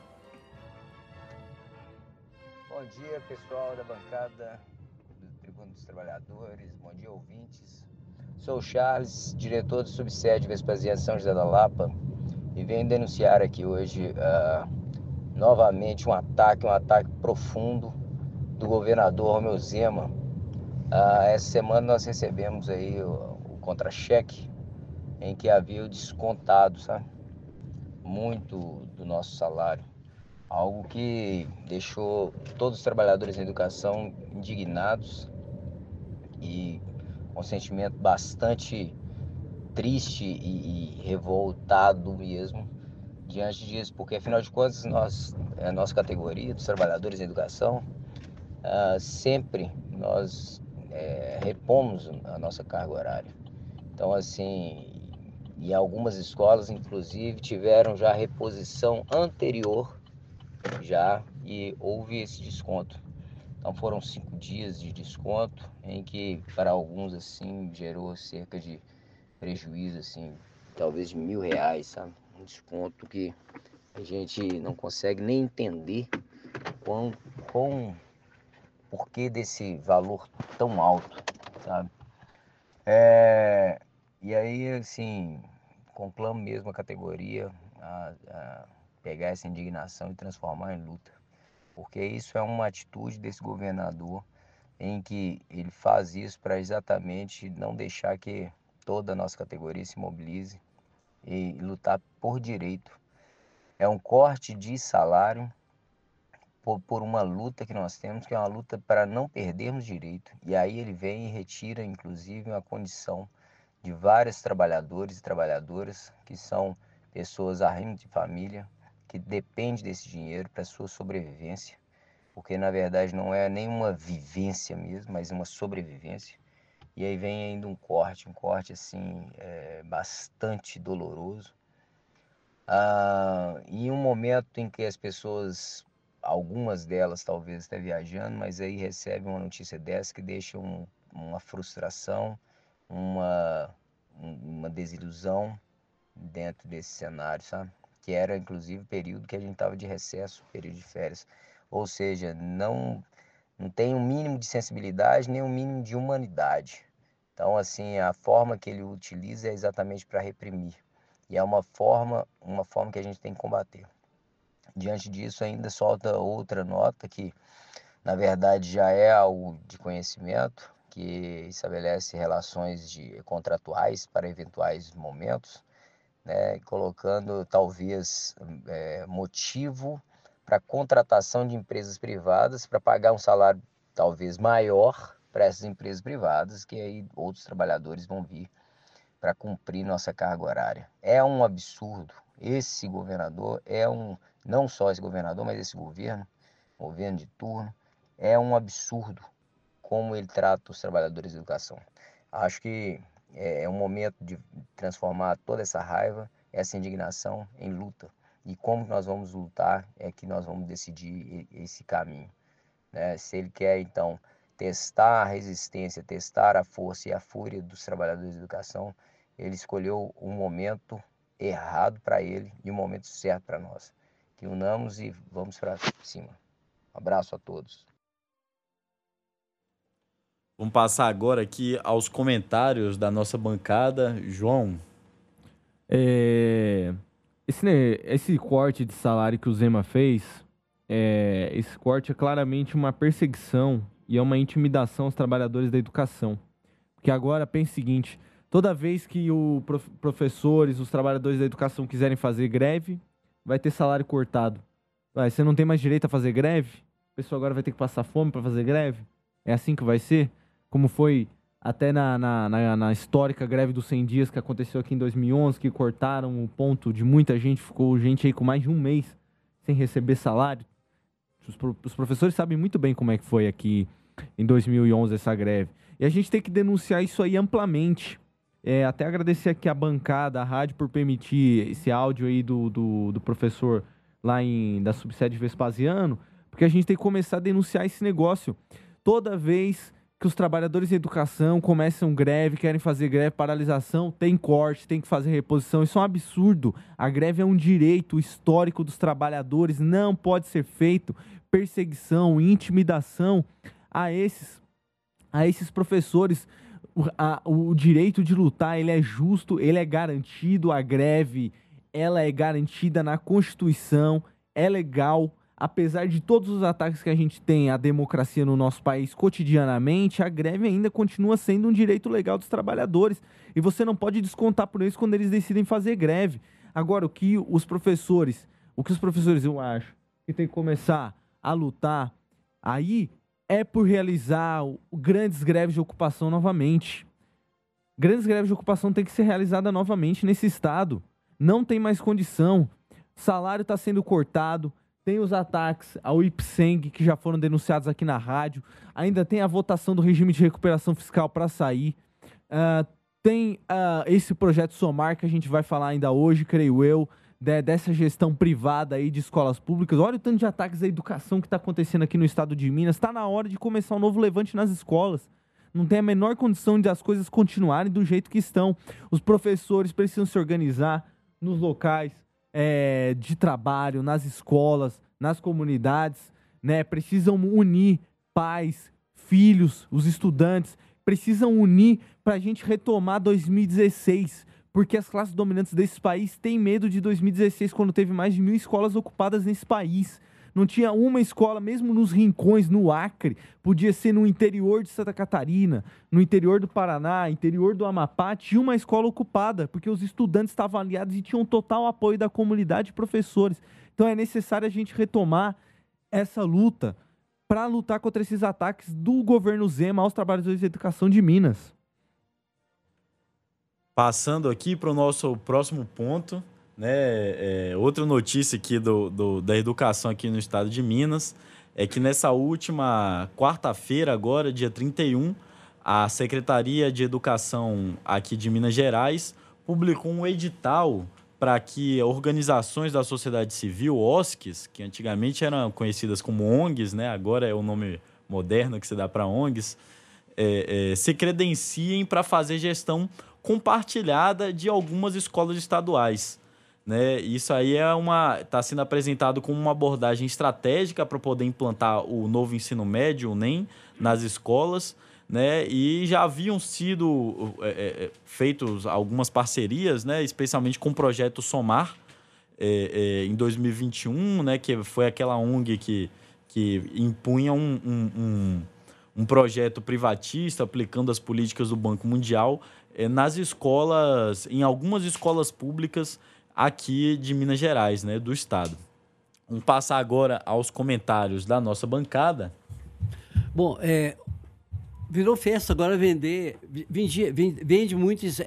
Bom dia, pessoal da bancada do Tribuno dos Trabalhadores, bom dia, ouvintes. Sou o Charles, diretor do subsede Vespasiano São José da Lapa, e venho denunciar aqui hoje novamente um ataque profundo do governador Romeu Zema. Essa semana nós recebemos aí o contra-cheque em que havia descontado, sabe, muito do nosso salário. Algo que deixou todos os trabalhadores em educação indignados e com um sentimento bastante triste e revoltado mesmo diante disso, porque afinal de contas a nossa categoria dos trabalhadores em educação, sempre nós repomos a nossa carga horária. Então, assim, e algumas escolas inclusive tiveram já reposição anterior e houve esse desconto. Então foram 5 dias de desconto, em que para alguns assim gerou cerca de prejuízo assim, talvez de R$1.000, sabe? Um desconto que a gente não consegue nem entender porquê desse valor tão alto, sabe? E aí, assim, conclamo mesmo a categoria a pegar essa indignação e transformar em luta. Porque isso é uma atitude desse governador em que ele faz isso para exatamente não deixar que toda a nossa categoria se mobilize e lutar por direito. É um corte de salário por uma luta que nós temos, que é uma luta para não perdermos direito. E aí ele vem e retira, inclusive, uma condição de vários trabalhadores e trabalhadoras que são pessoas arrimo de família, que dependem desse dinheiro para sua sobrevivência, porque na verdade não é nenhuma vivência mesmo, mas uma sobrevivência. E aí vem ainda um corte assim, bastante doloroso. Em um momento em que as pessoas, algumas delas talvez estão viajando, mas aí recebem uma notícia dessa que deixa uma frustração, uma desilusão dentro desse cenário, sabe? Que era inclusive o período que a gente estava de recesso, período de férias. Ou seja, não tem um mínimo de sensibilidade, nem um mínimo de humanidade. Então, assim, a forma que ele utiliza é exatamente para reprimir. E é uma forma que a gente tem que combater. Diante disso, ainda solta outra nota que, na verdade, já é algo de conhecimento, que estabelece relações contratuais para eventuais momentos, né, colocando talvez motivo para contratação de empresas privadas para pagar um salário talvez maior para essas empresas privadas, que aí outros trabalhadores vão vir para cumprir nossa carga horária. É um absurdo. Esse governador não só esse governador, mas esse governo de turno, é um absurdo como ele trata os trabalhadores da educação. Acho que é um momento de transformar toda essa raiva, essa indignação em luta. E como nós vamos lutar é que nós vamos decidir esse caminho, né? Se ele quer, então, testar a resistência, testar a força e a fúria dos trabalhadores da educação, ele escolheu um momento errado para ele e um momento certo para nós. Que unamos e vamos para cima. Um abraço a todos.
Vamos passar agora aqui aos comentários da nossa bancada. João.
Esse corte de salário que o Zema fez, esse corte é claramente uma perseguição e é uma intimidação aos trabalhadores da educação. Porque agora, pense o seguinte, toda vez que os professores, os trabalhadores da educação quiserem fazer greve, vai ter salário cortado. Você não tem mais direito a fazer greve? A pessoa agora vai ter que passar fome para fazer greve? É assim que vai ser? Como foi até na histórica greve dos 100 dias que aconteceu aqui em 2011, que cortaram o ponto de muita gente, ficou gente aí com mais de um mês sem receber salário. Os professores sabem muito bem como é que foi aqui em 2011 essa greve. E a gente tem que denunciar isso aí amplamente. Até agradecer aqui a bancada, a rádio, por permitir esse áudio aí do professor lá da subsede Vespasiano, porque a gente tem que começar a denunciar esse negócio. Toda vez que os trabalhadores de educação começam greve, querem fazer greve, paralisação, tem corte, tem que fazer reposição. Isso é um absurdo. A greve é um direito histórico dos trabalhadores, não pode ser feito perseguição, intimidação a esses professores. O direito de lutar, ele é justo, ele é garantido, a greve, ela é garantida na Constituição, é legal. Apesar de todos os ataques que a gente tem à democracia no nosso país cotidianamente, a greve ainda continua sendo um direito legal dos trabalhadores. E você não pode descontar por eles quando eles decidem fazer greve. Agora, o que os professores, eu acho, que tem que começar a lutar aí é por realizar grandes greves de ocupação novamente. Grandes greves de ocupação tem que ser realizada novamente nesse estado. Não tem mais condição. O salário está sendo cortado. Tem os ataques ao IPSENG que já foram denunciados aqui na rádio. Ainda tem a votação do regime de recuperação fiscal para sair. Tem esse projeto Somar que a gente vai falar ainda hoje, creio eu, dessa gestão privada aí de escolas públicas. Olha o tanto de ataques à educação que está acontecendo aqui no estado de Minas. Está na hora de começar um novo levante nas escolas. Não tem a menor condição de as coisas continuarem do jeito que estão. Os professores precisam se organizar nos locais de trabalho, nas escolas, nas comunidades, né? Precisam unir pais, filhos, os estudantes, precisam unir para a gente retomar 2016, porque as classes dominantes desse país têm medo de 2016, quando teve mais de 1.000 escolas ocupadas nesse país. Não tinha uma escola, mesmo nos rincões, no Acre, podia ser no interior de Santa Catarina, no interior do Paraná, interior do Amapá, tinha uma escola ocupada, porque os estudantes estavam aliados e tinham total apoio da comunidade e professores. Então é necessário a gente retomar essa luta para lutar contra esses ataques do governo Zema aos trabalhadores de educação de Minas.
Passando aqui para o nosso próximo ponto, né, outra notícia aqui da educação aqui no estado de Minas é que nessa última quarta-feira, agora, dia 31, a Secretaria de Educação aqui de Minas Gerais publicou um edital para que organizações da sociedade civil, OSCs, que antigamente eram conhecidas como ONGs, né, agora é o nome moderno que se dá para ONGs, se credenciem para fazer gestão compartilhada de algumas escolas estaduais. Né? Isso aí está sendo apresentado como uma abordagem estratégica para poder implantar o novo ensino médio, o NEM, nas escolas, né? E já haviam sido feitas algumas parcerias, né? Especialmente com o projeto Somar, em 2021, né? Que foi aquela ONG que impunha um projeto privatista aplicando as políticas do Banco Mundial nas escolas, em algumas escolas públicas aqui de Minas Gerais, né, do estado. Vamos passar agora aos comentários da nossa bancada.
Bom, virou festa agora vende muitas...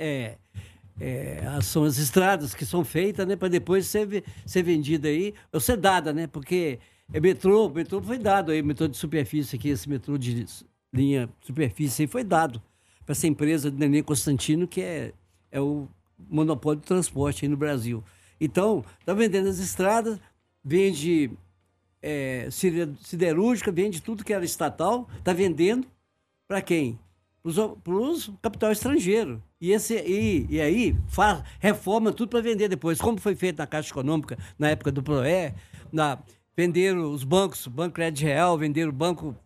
são as estradas que são feitas, né, para depois ser vendida aí, ou ser dada, né, porque metrô foi dado aí, metrô de superfície aqui, esse metrô de linha superfície aí foi dado para essa empresa de Nenê Constantino, que é o monopólio de transporte aí no Brasil. Então, está vendendo as estradas, vende siderúrgica, vende tudo que era estatal, está vendendo para quem? Para os capital estrangeiro. E aí reforma tudo para vender depois, como foi feito na Caixa Econômica, na época do PROE, venderam os bancos, o Banco Crédito Real, venderam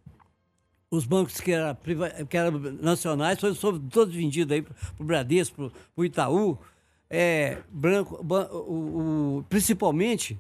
os bancos que eram nacionais, foram todos vendidos aí para o Bradesco, para o Itaú, principalmente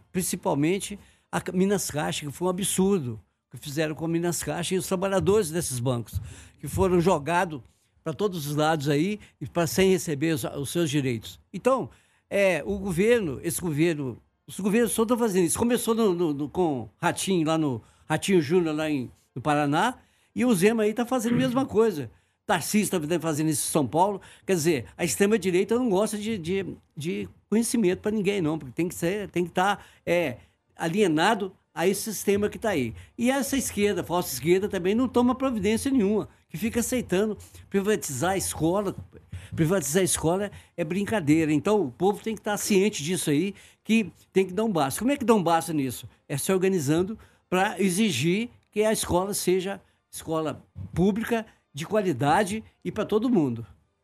a Minas Caixa, que foi um absurdo que fizeram com a Minas Caixa e os trabalhadores desses bancos, que foram jogados para todos os lados aí, sem receber os seus direitos. Então, os governos todos estão fazendo isso. Começou com Ratinho, lá no Ratinho Júnior, lá no Paraná, e o Zema aí está fazendo a mesma coisa. Tarcísio está fazendo isso em São Paulo. Quer dizer, a extrema-direita não gosta de conhecimento para ninguém, não, porque tem que estar alienado a esse sistema que está aí. E essa esquerda, falsa esquerda, também não toma providência nenhuma, que fica aceitando privatizar a escola. Privatizar a escola é brincadeira. Então, o povo tem que estar ciente disso aí, que tem que dar um basta. Como é que dá um basta nisso? É se organizando para exigir que a escola seja escola pública, de qualidade e para todo mundo.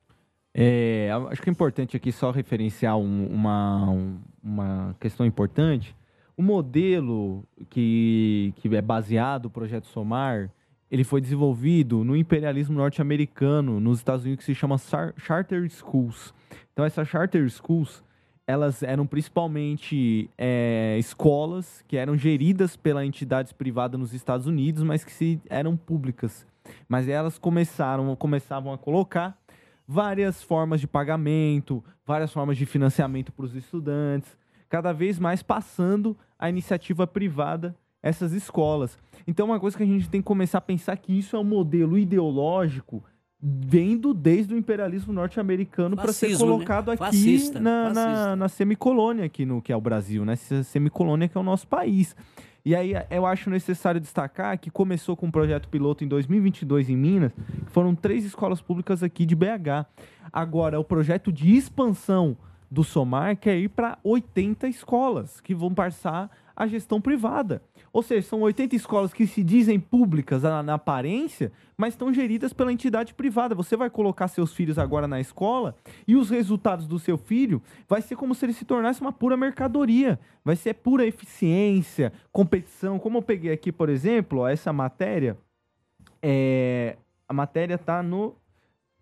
Acho que é importante aqui só referenciar uma questão importante. O modelo que é baseado no projeto Somar, ele foi desenvolvido no imperialismo norte-americano, nos Estados Unidos, que se chama Charter Schools. Então, essas Charter Schools, elas eram principalmente escolas que eram geridas pelas entidades privadas nos Estados Unidos, mas que eram públicas. Mas elas começavam a colocar várias formas de pagamento, várias formas de financiamento para os estudantes, cada vez mais passando a iniciativa privada essas escolas. Então, uma coisa que a gente tem que começar a pensar que isso é um modelo ideológico vendo desde o imperialismo norte-americano para ser colocado, né? Aqui na semicolônia, aqui que é o Brasil, né? Essa semicolônia que é o nosso país. E aí eu acho necessário destacar que começou com um projeto piloto em 2022 em Minas, que foram 3 escolas públicas aqui de BH. Agora, o projeto de expansão do Somar quer ir para 80 escolas, que vão passar a gestão privada. Ou seja, são 80 escolas que se dizem públicas na aparência, mas estão geridas pela entidade privada. Você vai colocar seus filhos agora na escola e os resultados do seu filho vai ser como se ele se tornasse uma pura mercadoria. Vai ser pura eficiência, competição. Como eu peguei aqui, por exemplo, essa matéria, a matéria está no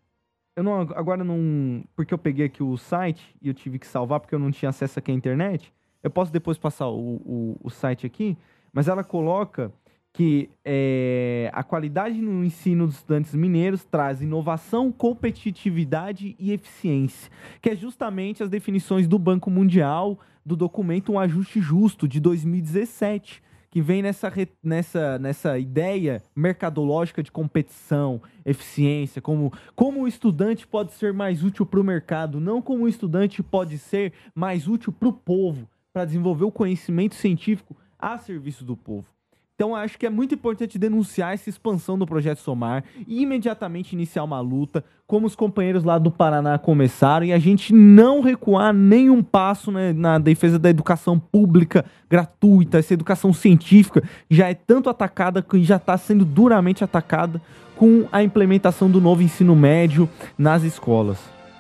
Agora não... Porque eu peguei aqui o site e eu tive que salvar porque eu não tinha acesso aqui à internet. Eu posso depois passar o site aqui, mas ela coloca que a qualidade no ensino dos estudantes mineiros traz inovação, competitividade e eficiência, que é justamente as definições do Banco Mundial do documento Um Ajuste Justo, de 2017, que vem nessa ideia mercadológica de competição, eficiência, como o estudante pode ser mais útil para o mercado, não como o estudante pode ser mais útil para o povo, para desenvolver o conhecimento científico a serviço do povo. Então, acho que é muito importante denunciar essa expansão do Projeto Somar e imediatamente iniciar uma luta, como os companheiros lá do Paraná começaram, e a gente não recuar nenhum passo, né, na defesa da educação pública gratuita, essa educação científica já é tanto atacada que já está sendo duramente atacada com a implementação do novo ensino médio nas escolas.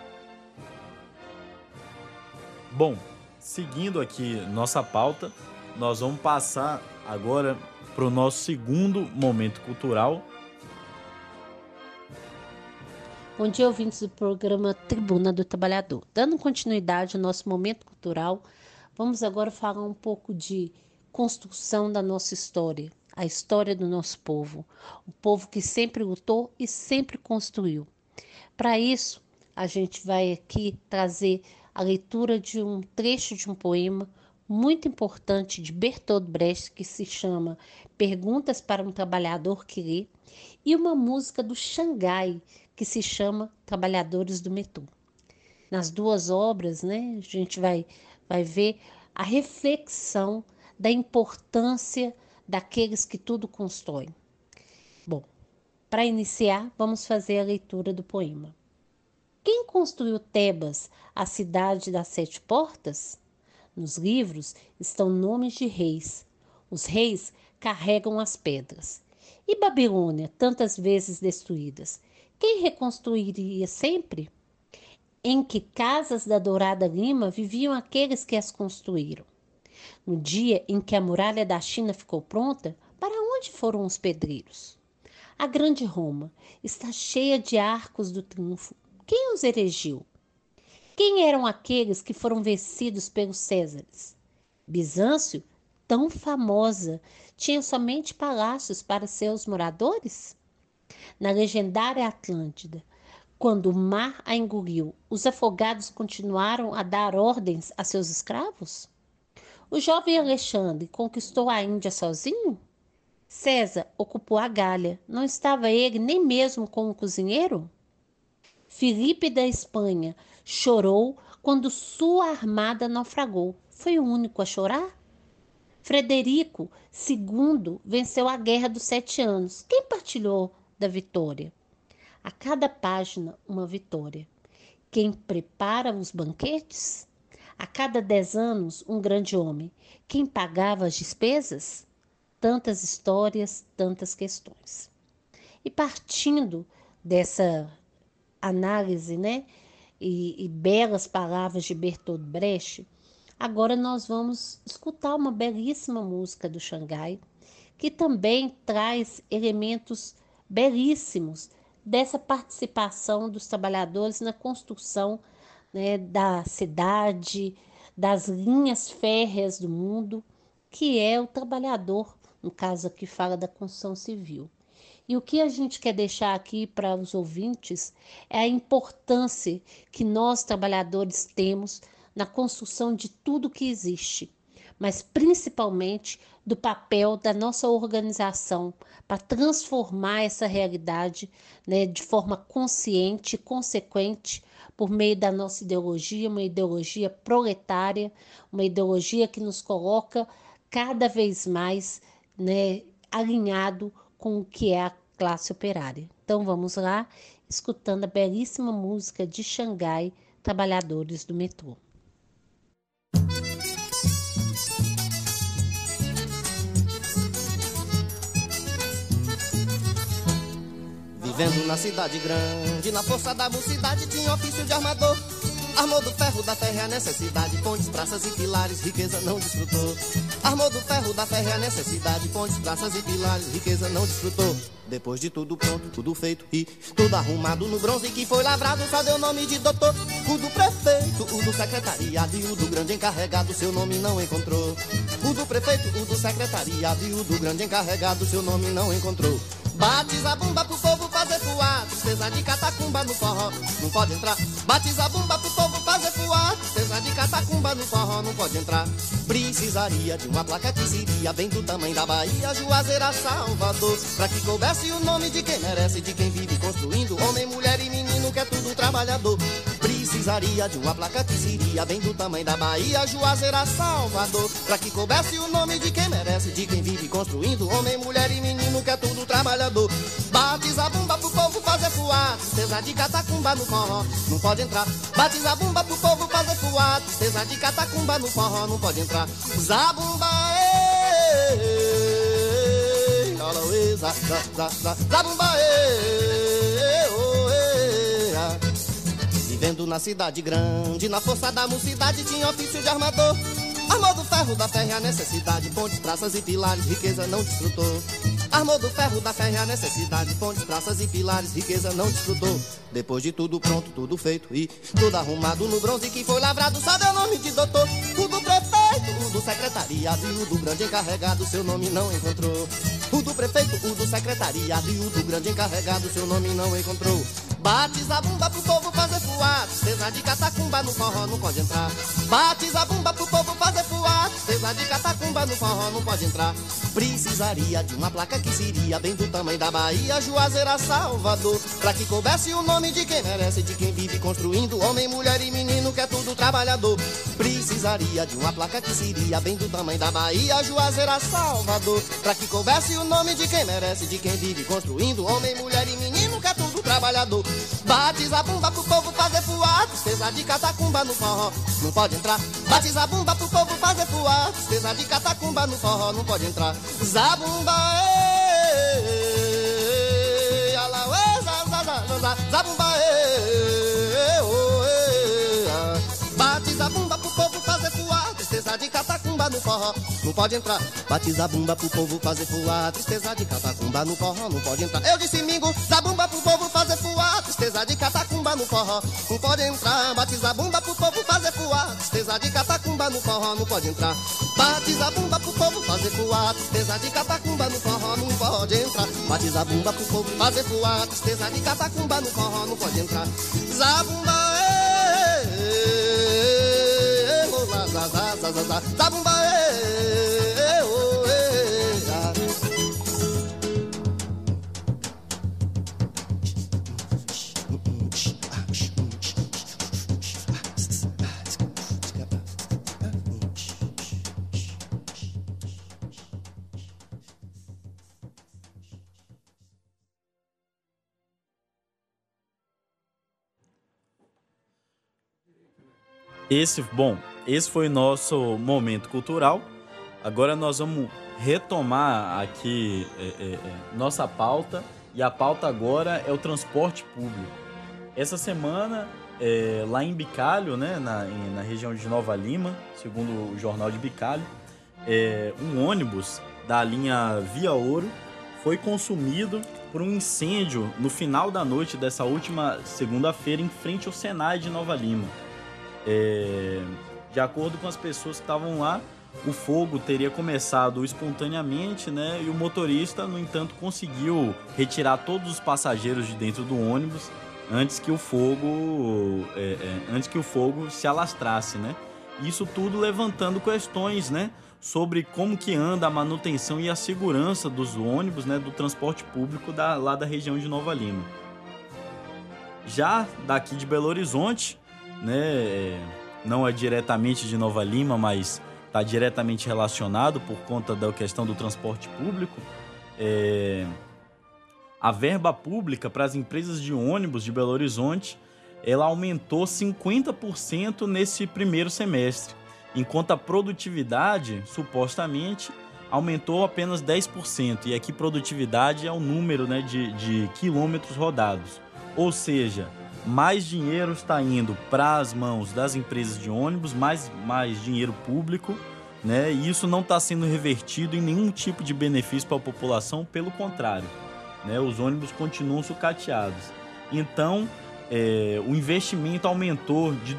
Bom, seguindo aqui nossa pauta, nós vamos passar agora para o nosso segundo momento cultural.
Bom dia, ouvintes do programa Tribuna do Trabalhador. Dando continuidade ao nosso momento cultural, vamos agora falar um pouco de construção da nossa história, a história do nosso povo, o povo que sempre lutou e sempre construiu. Para isso, a gente vai aqui trazer a leitura de um trecho de um poema muito importante de Bertolt Brecht, que se chama Perguntas para um Trabalhador que Lê, e uma música do Xangai, que se chama Trabalhadores do Metrô. Nas duas obras, né, a gente vai ver a reflexão da importância daqueles que tudo constroem. Bom, para iniciar, vamos fazer a leitura do poema. Quem construiu Tebas, a cidade das 7 portas? Nos livros estão nomes de reis. Os reis carregam as pedras. E Babilônia, tantas vezes destruídas, quem reconstruiria sempre? Em que casas da dourada lima viviam aqueles que as construíram? No dia em que a muralha da China ficou pronta, para onde foram os pedreiros? A grande Roma está cheia de arcos do triunfo. Quem os erigiu? Quem eram aqueles que foram vencidos pelos Césares? Bizâncio, tão famosa, tinha somente palácios para seus moradores? Na legendária Atlântida, quando o mar a engoliu, os afogados continuaram a dar ordens a seus escravos? O jovem Alexandre conquistou a Índia sozinho? César ocupou a Gália, não estava ele nem mesmo com o cozinheiro? Filipe da Espanha chorou quando sua armada naufragou. Foi o único a chorar? Frederico II venceu a Guerra dos 7 Anos. Quem partilhou da vitória? A cada página, uma vitória. Quem prepara os banquetes? A cada 10 anos, um grande homem. Quem pagava as despesas? Tantas histórias, tantas questões. E partindo dessa análise, né, e belas palavras de Bertolt Brecht, agora nós vamos escutar uma belíssima música do Xangai, que também traz elementos belíssimos dessa participação dos trabalhadores na construção, né, da cidade, das linhas férreas do mundo, que é o trabalhador, no caso aqui fala da construção civil. E o que a gente quer deixar aqui para os ouvintes é a importância que nós, trabalhadores, temos na construção de tudo que existe, mas principalmente do papel da nossa organização para transformar essa realidade, né, de forma consciente e consequente por meio da nossa ideologia, uma ideologia proletária, uma ideologia que nos coloca cada vez mais, né, alinhado com o que é a classe operária. Então vamos lá, escutando a belíssima música de Xangai, Trabalhadores do Metrô.
Vivendo na cidade grande, na força da mocidade, tinha ofício de armador. Armou do ferro da férrea necessidade, pontes, praças e pilares, riqueza não desfrutou. Armou do ferro da férrea necessidade, pontes, praças e pilares, riqueza não desfrutou. Depois de tudo pronto, tudo feito e tudo arrumado no bronze que foi lavrado, só deu nome de doutor. O do prefeito, o do secretariado e o do grande encarregado, seu nome não encontrou. O do prefeito, o do secretariado e o do grande encarregado, seu nome não encontrou. Bate a bomba pro povo fazer fuá, tristeza de catacumba no forró, não pode entrar. Bate a bomba pro povo fazer fuá, tristeza de catacumba no forró, não pode entrar. Precisaria de uma placa que seria bem do tamanho da Bahia, Juazeira, Salvador, pra que coubesse o nome de quem merece, de quem vive construindo, homem, mulher e menino que é tudo trabalhador. Precisaria de uma placa que seria bem do tamanho da Bahia, Juazeira, Salvador, pra que coubesse o nome de quem merece, de quem vive construindo, homem, mulher e menino que é tudo trabalhador. Bate a bomba pro povo fazer fuá, tristeza de catacumba no forró, não pode entrar. Bate a bomba pro povo fazer fuá, tristeza de catacumba no forró, não pode entrar. Zabumba, zabumba, vivendo na cidade grande, na força da mocidade, tinha ofício de armador. Armou do ferro da fé e a necessidade, pontes, praças e pilares, riqueza não desfrutou. Armou do ferro da fé e a necessidade, pontes, praças e pilares, riqueza não desfrutou. Depois de tudo pronto, tudo feito e tudo arrumado no bronze que foi lavrado, só deu nome de doutor. O do prefeito, o do secretariado e o do grande encarregado, seu nome não encontrou. O do prefeito, o do secretariado e o do grande encarregado, seu nome não encontrou. Bate a bomba pro povo fazer fuá, tristeza de catacumba no forró, não pode entrar. Bate a bomba pro povo fazer fuá, tristeza de catacumba no forró, não pode entrar. Precisaria de uma placa que seria bem do tamanho da Bahia, Juazeira, Salvador, pra que coubesse o nome de quem merece, de quem vive construindo, homem, mulher e menino que é tudo trabalhador. Precisaria de uma placa que seria bem do tamanho da Bahia, Juazeira, Salvador, pra que coubesse o nome de quem merece, de quem vive construindo, homem, mulher e menino que é tudo trabalhador. Bate a bomba pro povo fazer fuá, tristeza de catacumba no forró, não pode entrar. Bate a bomba pro povo fazer fuá, tristeza de catacumba no forró, não pode entrar. Zabumba, zabumba, bate a bomba pro povo fazer fuá, tristeza de catacumba no forró, não pode entrar. Bate a bomba pro povo fazer fuá, tristeza de catacumba no forró, não pode entrar. Eu disse mingo, zabumba pro povo fazer fuá, tristeza de catacumba no forró, não pode entrar. Bate a bomba pro povo fazer fuá, tristeza de catacumba no forró, não pode entrar. Bate a bomba pro povo fazer fuá, tristeza de catacumba no forró, não pode entrar. Bate a bomba pro povo fazer fuá, tristeza de catacumba no forró, não pode entrar. Zabumba, zabumba,
Esse foi o nosso momento cultural. Agora nós vamos retomar aqui nossa pauta. E a pauta agora é o transporte público. Essa semana, lá em Bicalho, né, na região de Nova Lima, segundo o jornal de Bicalho, um ônibus da linha Via Ouro foi consumido por um incêndio no final da noite dessa última segunda-feira em frente ao Senai de Nova Lima. De acordo com as pessoas que estavam lá, o fogo teria começado espontaneamente, né? E o motorista, no entanto, conseguiu retirar todos os passageiros de dentro do ônibus antes que o fogo se alastrasse, né? Isso tudo levantando questões, né, sobre como que anda a manutenção e a segurança dos ônibus, né, do transporte público lá da região de Nova Lima. Já daqui de Belo Horizonte, né, não é diretamente de Nova Lima, mas está diretamente relacionado por conta da questão do transporte público. A verba pública para as empresas de ônibus de Belo Horizonte, ela aumentou 50% nesse primeiro semestre, enquanto a produtividade, supostamente, aumentou apenas 10%. E aqui produtividade é o número, né, de quilômetros rodados. Ou seja, mais dinheiro está indo para as mãos das empresas de ônibus, mais dinheiro público, né? E isso não está sendo revertido em nenhum tipo de benefício para a população, pelo contrário. né? Os ônibus continuam sucateados. Então, o investimento aumentou de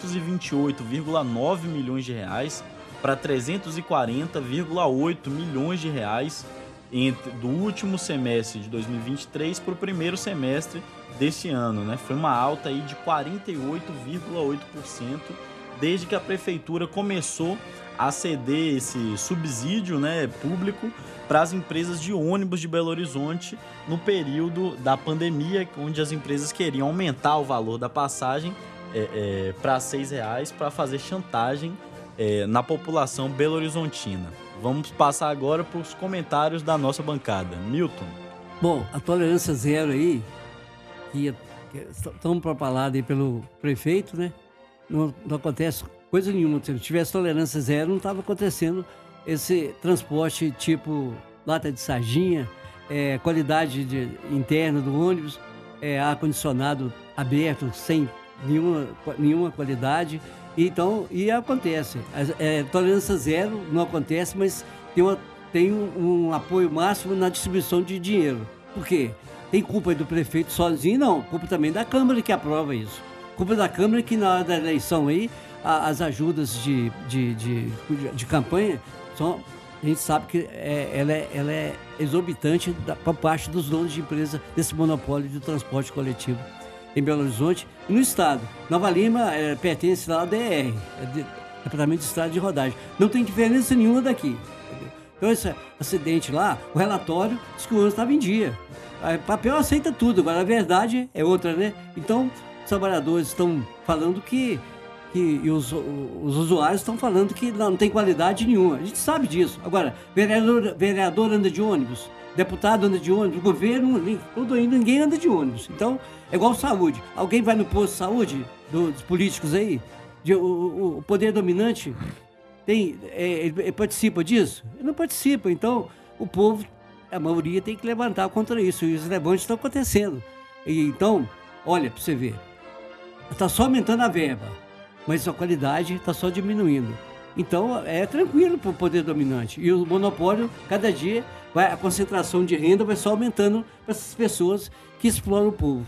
228,9 milhões de reais para 340,8 milhões de reais do último semestre de 2023 para o primeiro semestre deste ano, né? Foi uma alta aí de 48,8% desde que a prefeitura começou a ceder esse subsídio, né, público para as empresas de ônibus de Belo Horizonte no período da pandemia, onde as empresas queriam aumentar o valor da passagem para R$ 6 para fazer chantagem na população belo-horizontina. Vamos passar agora para os comentários da nossa bancada. Milton.
Bom, a tolerância zero aí, que estamos propalados aí pelo prefeito, né? Não acontece coisa nenhuma. Se tivesse tolerância zero, não estava acontecendo esse transporte tipo lata de sardinha, qualidade interna do ônibus, ar-condicionado aberto, sem nenhuma qualidade. Então, e acontece. Tolerância zero não acontece, mas tem um apoio máximo na distribuição de dinheiro. Por quê? Tem culpa do prefeito sozinho? Não. Culpa também da Câmara que aprova isso. Culpa da Câmara que na hora da eleição aí, as ajudas de campanha, a gente sabe que ela é exorbitante por parte dos donos de empresa desse monopólio de transporte coletivo em Belo Horizonte e no estado. Nova Lima pertence lá ao DR, Departamento de Estrada de Rodagem. Não tem diferença nenhuma daqui. Entendeu? Então esse acidente lá, o relatório diz que o ônibus estava em dia. O papel aceita tudo, agora a verdade é outra, né? Então os trabalhadores estão falando e os usuários estão falando que não tem qualidade nenhuma. A gente sabe disso. Agora, vereador anda de ônibus, deputado anda de ônibus, governo, ninguém anda de ônibus. Então, é igual saúde. Alguém vai no posto de saúde dos políticos aí? O poder dominante ele participa disso? Ele não participa. Então, o povo, a maioria, tem que levantar contra isso. E os levantes estão acontecendo. Então, olha, para você ver, está só aumentando a verba, mas a qualidade está só diminuindo. Então, é tranquilo para o poder dominante. E o monopólio, cada dia, a concentração de renda vai só aumentando para essas pessoas que exploram o povo.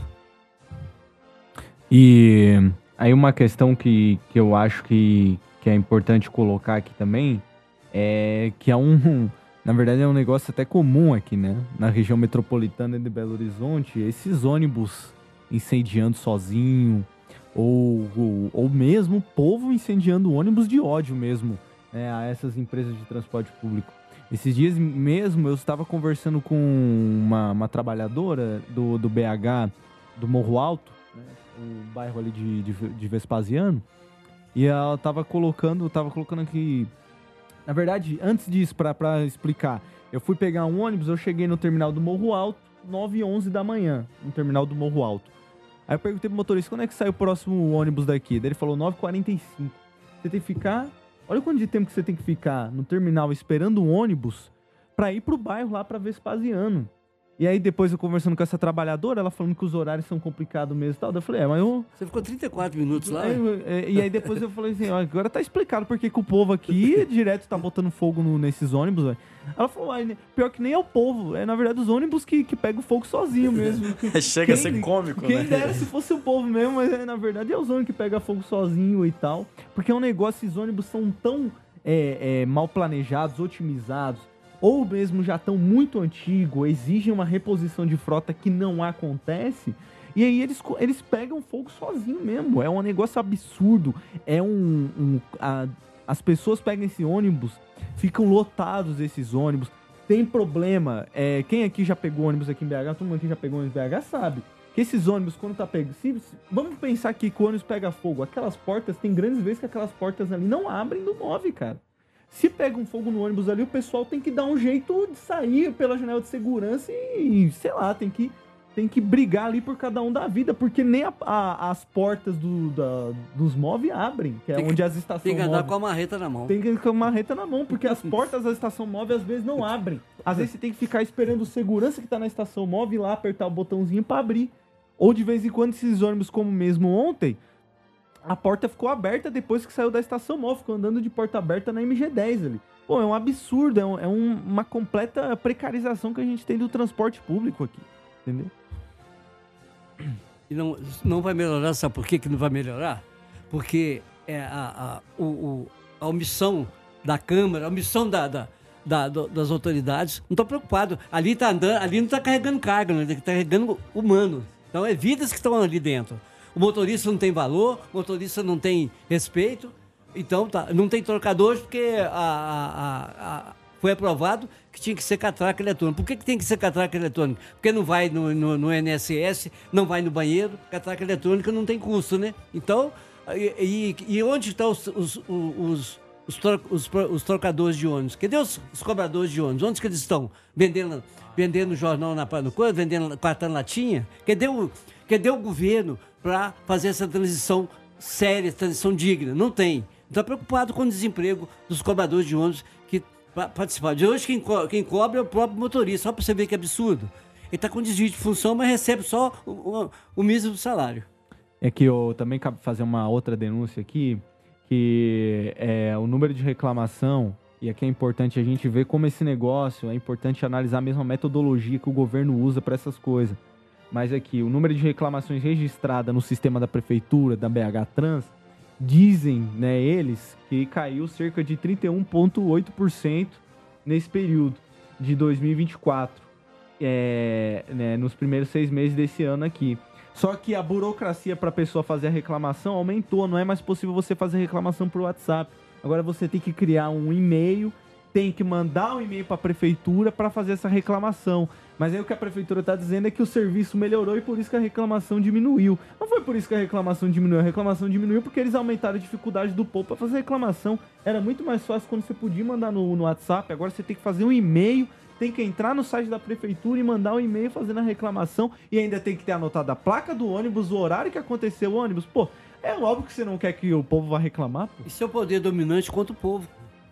E aí uma questão que eu acho que é importante colocar aqui também é que na verdade é um negócio até comum aqui, né? Na região metropolitana de Belo Horizonte, esses ônibus incendiando sozinho, ou mesmo o povo incendiando ônibus de ódio mesmo, né, a essas empresas de transporte público. Esses dias mesmo eu estava conversando com uma trabalhadora do BH, do Morro Alto, né, o bairro ali de Vespasiano, e ela estava colocando aqui... Na verdade, antes disso, para explicar, eu fui pegar um ônibus, eu cheguei no terminal do Morro Alto, 9h11 da manhã, no terminal do Morro Alto. Aí eu perguntei pro motorista, quando é que sai o próximo ônibus daqui? Daí ele falou 9h45. Você tem que ficar... Olha o quanto de tempo que você tem que ficar no terminal esperando um ônibus pra ir pro bairro lá pra Vespasiano. E aí depois eu conversando com essa trabalhadora, ela falando que os horários são complicados mesmo e tal. Daí eu falei, mas eu...
Você ficou 34 minutos lá?
E aí depois eu falei assim, agora tá explicado porque que o povo aqui direto tá botando fogo nesses ônibus, velho. Ela falou, pior que nem é o povo, é na verdade os ônibus que pegam fogo sozinho mesmo.
Chega a ser cômico,
quem
né?
Quem dera se fosse o povo mesmo, mas na verdade é os ônibus que pegam fogo sozinho e tal. Porque é um negócio, esses ônibus são tão mal planejados, otimizados, ou mesmo já estão muito antigos, exigem uma reposição de frota que não acontece, e aí eles pegam fogo sozinho mesmo. É um negócio absurdo. As pessoas pegam esse ônibus, ficam lotados esses ônibus, tem problema. Quem aqui já pegou ônibus aqui em BH, todo mundo aqui já pegou ônibus em BH sabe que esses ônibus, quando tá pegando... Vamos pensar aqui que o ônibus pega fogo. Aquelas portas, tem grandes vezes que aquelas portas ali não abrem do 9, cara. Se pega um fogo no ônibus ali, o pessoal tem que dar um jeito de sair pela janela de segurança e, sei lá, tem que brigar ali por cada um da vida, porque nem as portas dos MOV abrem, que é onde as estações
tem que andar com a marreta na mão.
Tem que andar com a marreta na mão, porque as portas da estação MOV às vezes não abrem. Às vezes você tem que ficar esperando o segurança que tá na estação MOV ir lá apertar o botãozinho pra abrir. Ou de vez em quando esses ônibus, como mesmo ontem, a porta ficou aberta depois que saiu da estação MOV, ficou andando de porta aberta na MG10 ali. Pô, é um absurdo, uma completa precarização que a gente tem do transporte público aqui, entendeu?
E não vai melhorar, sabe por que não vai melhorar? Porque a omissão da Câmara, a omissão das autoridades, não estou preocupado. Ali está andando, ali não está carregando carga, né? Está carregando humano. Então é vidas que estão ali dentro. O motorista não tem valor, o motorista não tem respeito, então não tem trocadores porque foi aprovado que tinha que ser catraca eletrônica. Por que tem que ser catraca eletrônica? Porque não vai no INSS, não vai no banheiro, catraca eletrônica não tem custo, né? Então, e onde estão os trocadores de ônibus? Cadê os cobradores de ônibus? Onde que eles estão? Vendendo jornal no coisa, vendendo quartando latinha? Cadê o governo para fazer essa transição séria, transição digna? Não tem. Está preocupado com o desemprego dos cobradores de ônibus que participaram. De hoje, quem cobra é o próprio motorista, só para você ver que absurdo. Ele está com desvio de função, mas recebe só o mísero salário. É que eu também cabe fazer uma outra denúncia aqui, que é o número de reclamação, e aqui é importante a gente ver como esse negócio, é importante analisar mesmo a metodologia que o governo usa para essas coisas. Mas aqui, o número de reclamações registradas no sistema da prefeitura, da BH Trans, dizem, né, eles, que caiu cerca de 31,8% nesse período de 2024, né, nos primeiros 6 meses desse ano aqui. Só que a burocracia para a pessoa fazer a reclamação aumentou, não é mais possível você fazer reclamação por WhatsApp. Agora você tem que criar um e-mail, tem que mandar um e-mail para a prefeitura para fazer essa reclamação. Mas aí o que a prefeitura está dizendo é que o serviço melhorou e por isso que a reclamação diminuiu. Não foi por isso que a reclamação diminuiu porque eles aumentaram a dificuldade do povo para fazer reclamação. Era muito mais fácil quando você podia mandar no WhatsApp, agora você tem que fazer um e-mail, tem que entrar no site da prefeitura e mandar um e-mail fazendo a reclamação e ainda tem que ter anotado a placa do ônibus, o horário que aconteceu o ônibus. Pô, é óbvio que você não quer que o povo vá reclamar, pô. Isso é o poder dominante contra o povo.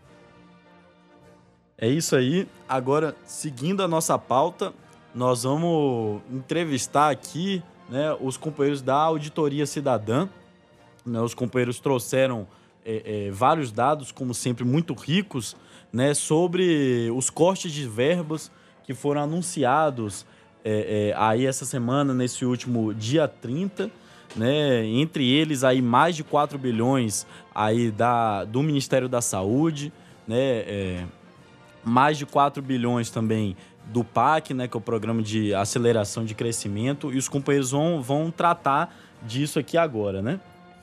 É isso aí. Agora, seguindo a nossa pauta, nós vamos entrevistar aqui, né, os companheiros da Auditoria Cidadã. Né, os companheiros trouxeram vários dados, como sempre, muito ricos, né, sobre os cortes de verbas que foram anunciados aí essa semana, nesse último dia 30, né, entre eles aí mais de 4 bilhões aí do Ministério da Saúde, né, mais de 4 bilhões também do PAC, né, que é o Programa de Aceleração de Crescimento, e os companheiros vão tratar disso aqui agora, né?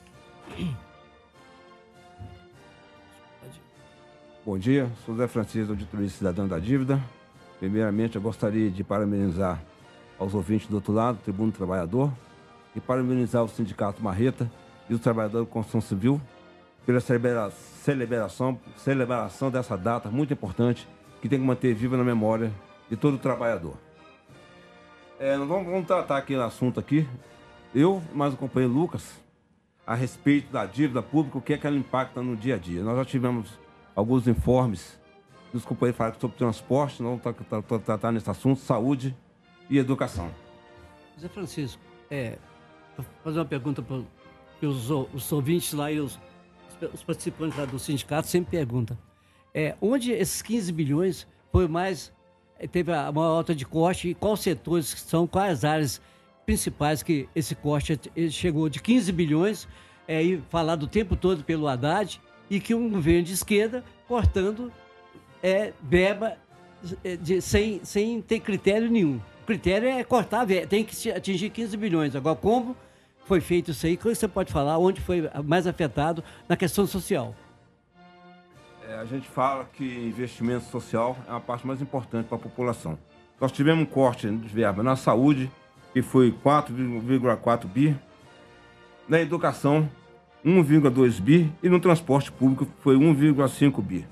Bom dia, sou Zé Francisco, Auditoria Cidadã da Dívida. Primeiramente, eu gostaria de parabenizar aos ouvintes do outro lado, Tribuno do Trabalhador, e parabenizar o Sindicato Marreta e os trabalhadores da construção civil pela celebração dessa data muito importante que tem que manter viva na memória de todo trabalhador. Nós vamos tratar aqui no assunto aqui, eu mais o companheiro Lucas, a respeito da dívida pública, o que é que ela impacta no dia a dia. Nós já tivemos alguns informes dos companheiros falando sobre transporte, nós vamos tratar nesse assunto, saúde e educação.
Zé Francisco, vou fazer uma pergunta para os ouvintes lá e os participantes lá do sindicato sempre perguntam. Onde esses 15 bilhões foi mais, teve a maior alta de corte e quais setores são, quais áreas principais que esse corte chegou de 15 bilhões e falado o tempo todo pelo Haddad e que um governo de esquerda cortando verba sem ter critério nenhum. O critério é cortar, tem que atingir 15 bilhões. Agora, como foi feito isso aí? O que você pode falar? Onde foi mais afetado na questão social?
A gente fala que investimento social é a parte mais importante para a população. Nós tivemos um corte de verba na saúde, que foi 4,4 bi, na educação, 1,2 bi, e no transporte público foi 1,5 bi.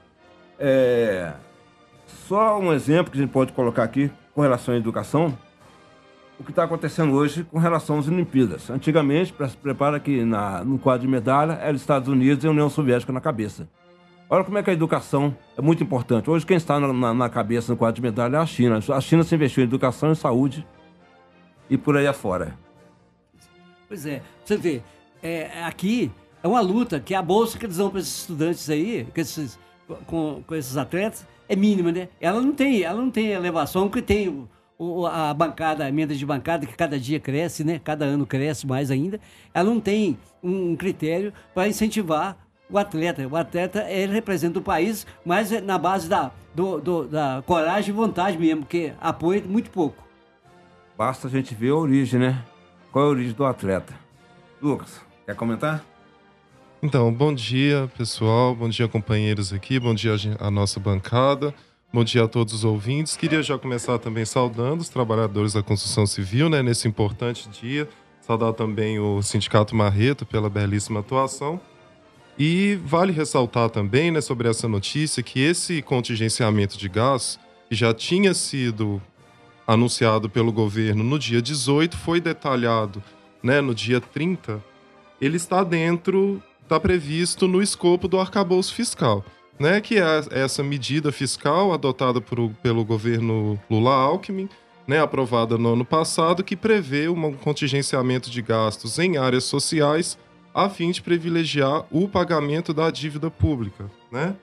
Só um exemplo que a gente pode colocar aqui com relação à educação, o que está acontecendo hoje com relação às Olimpíadas. Antigamente, para se preparar aqui no quadro de medalha, era Estados Unidos e a União Soviética na cabeça. Olha como é que a educação é muito importante. Hoje quem está na cabeça no quadro de medalha é a China. A China se investiu em educação e saúde e por aí afora.
Pois é, você vê, aqui é uma luta, que a bolsa que eles dão para esses estudantes aí, que esses com esses atletas é mínima, né? Ela não tem a elevação que tem a bancada, a emenda de bancada, que cada dia cresce, né? Cada ano cresce mais ainda. Ela não tem um critério para incentivar o atleta. O atleta, ele representa o país, mas é na base da coragem e vontade mesmo, porque apoia muito pouco.
Basta a gente ver a origem, né? Qual é a origem do atleta? Lucas, quer comentar?
Então, bom dia, pessoal. Bom dia, companheiros aqui. Bom dia à nossa bancada. Bom dia a todos os ouvintes. Queria já começar também saudando os trabalhadores da construção civil, né, nesse importante dia. Saudar também o Sindicato Marreta pela belíssima atuação. E vale ressaltar também, né, sobre essa notícia, que esse contingenciamento de gás, que já tinha sido anunciado pelo governo no dia 18, foi detalhado, né, no dia 30, ele está previsto no escopo do arcabouço fiscal, né, que é essa medida fiscal adotada pelo governo Lula-Alckmin, né, aprovada no ano passado, que prevê um contingenciamento de gastos em áreas sociais a fim de privilegiar o pagamento da dívida pública, né?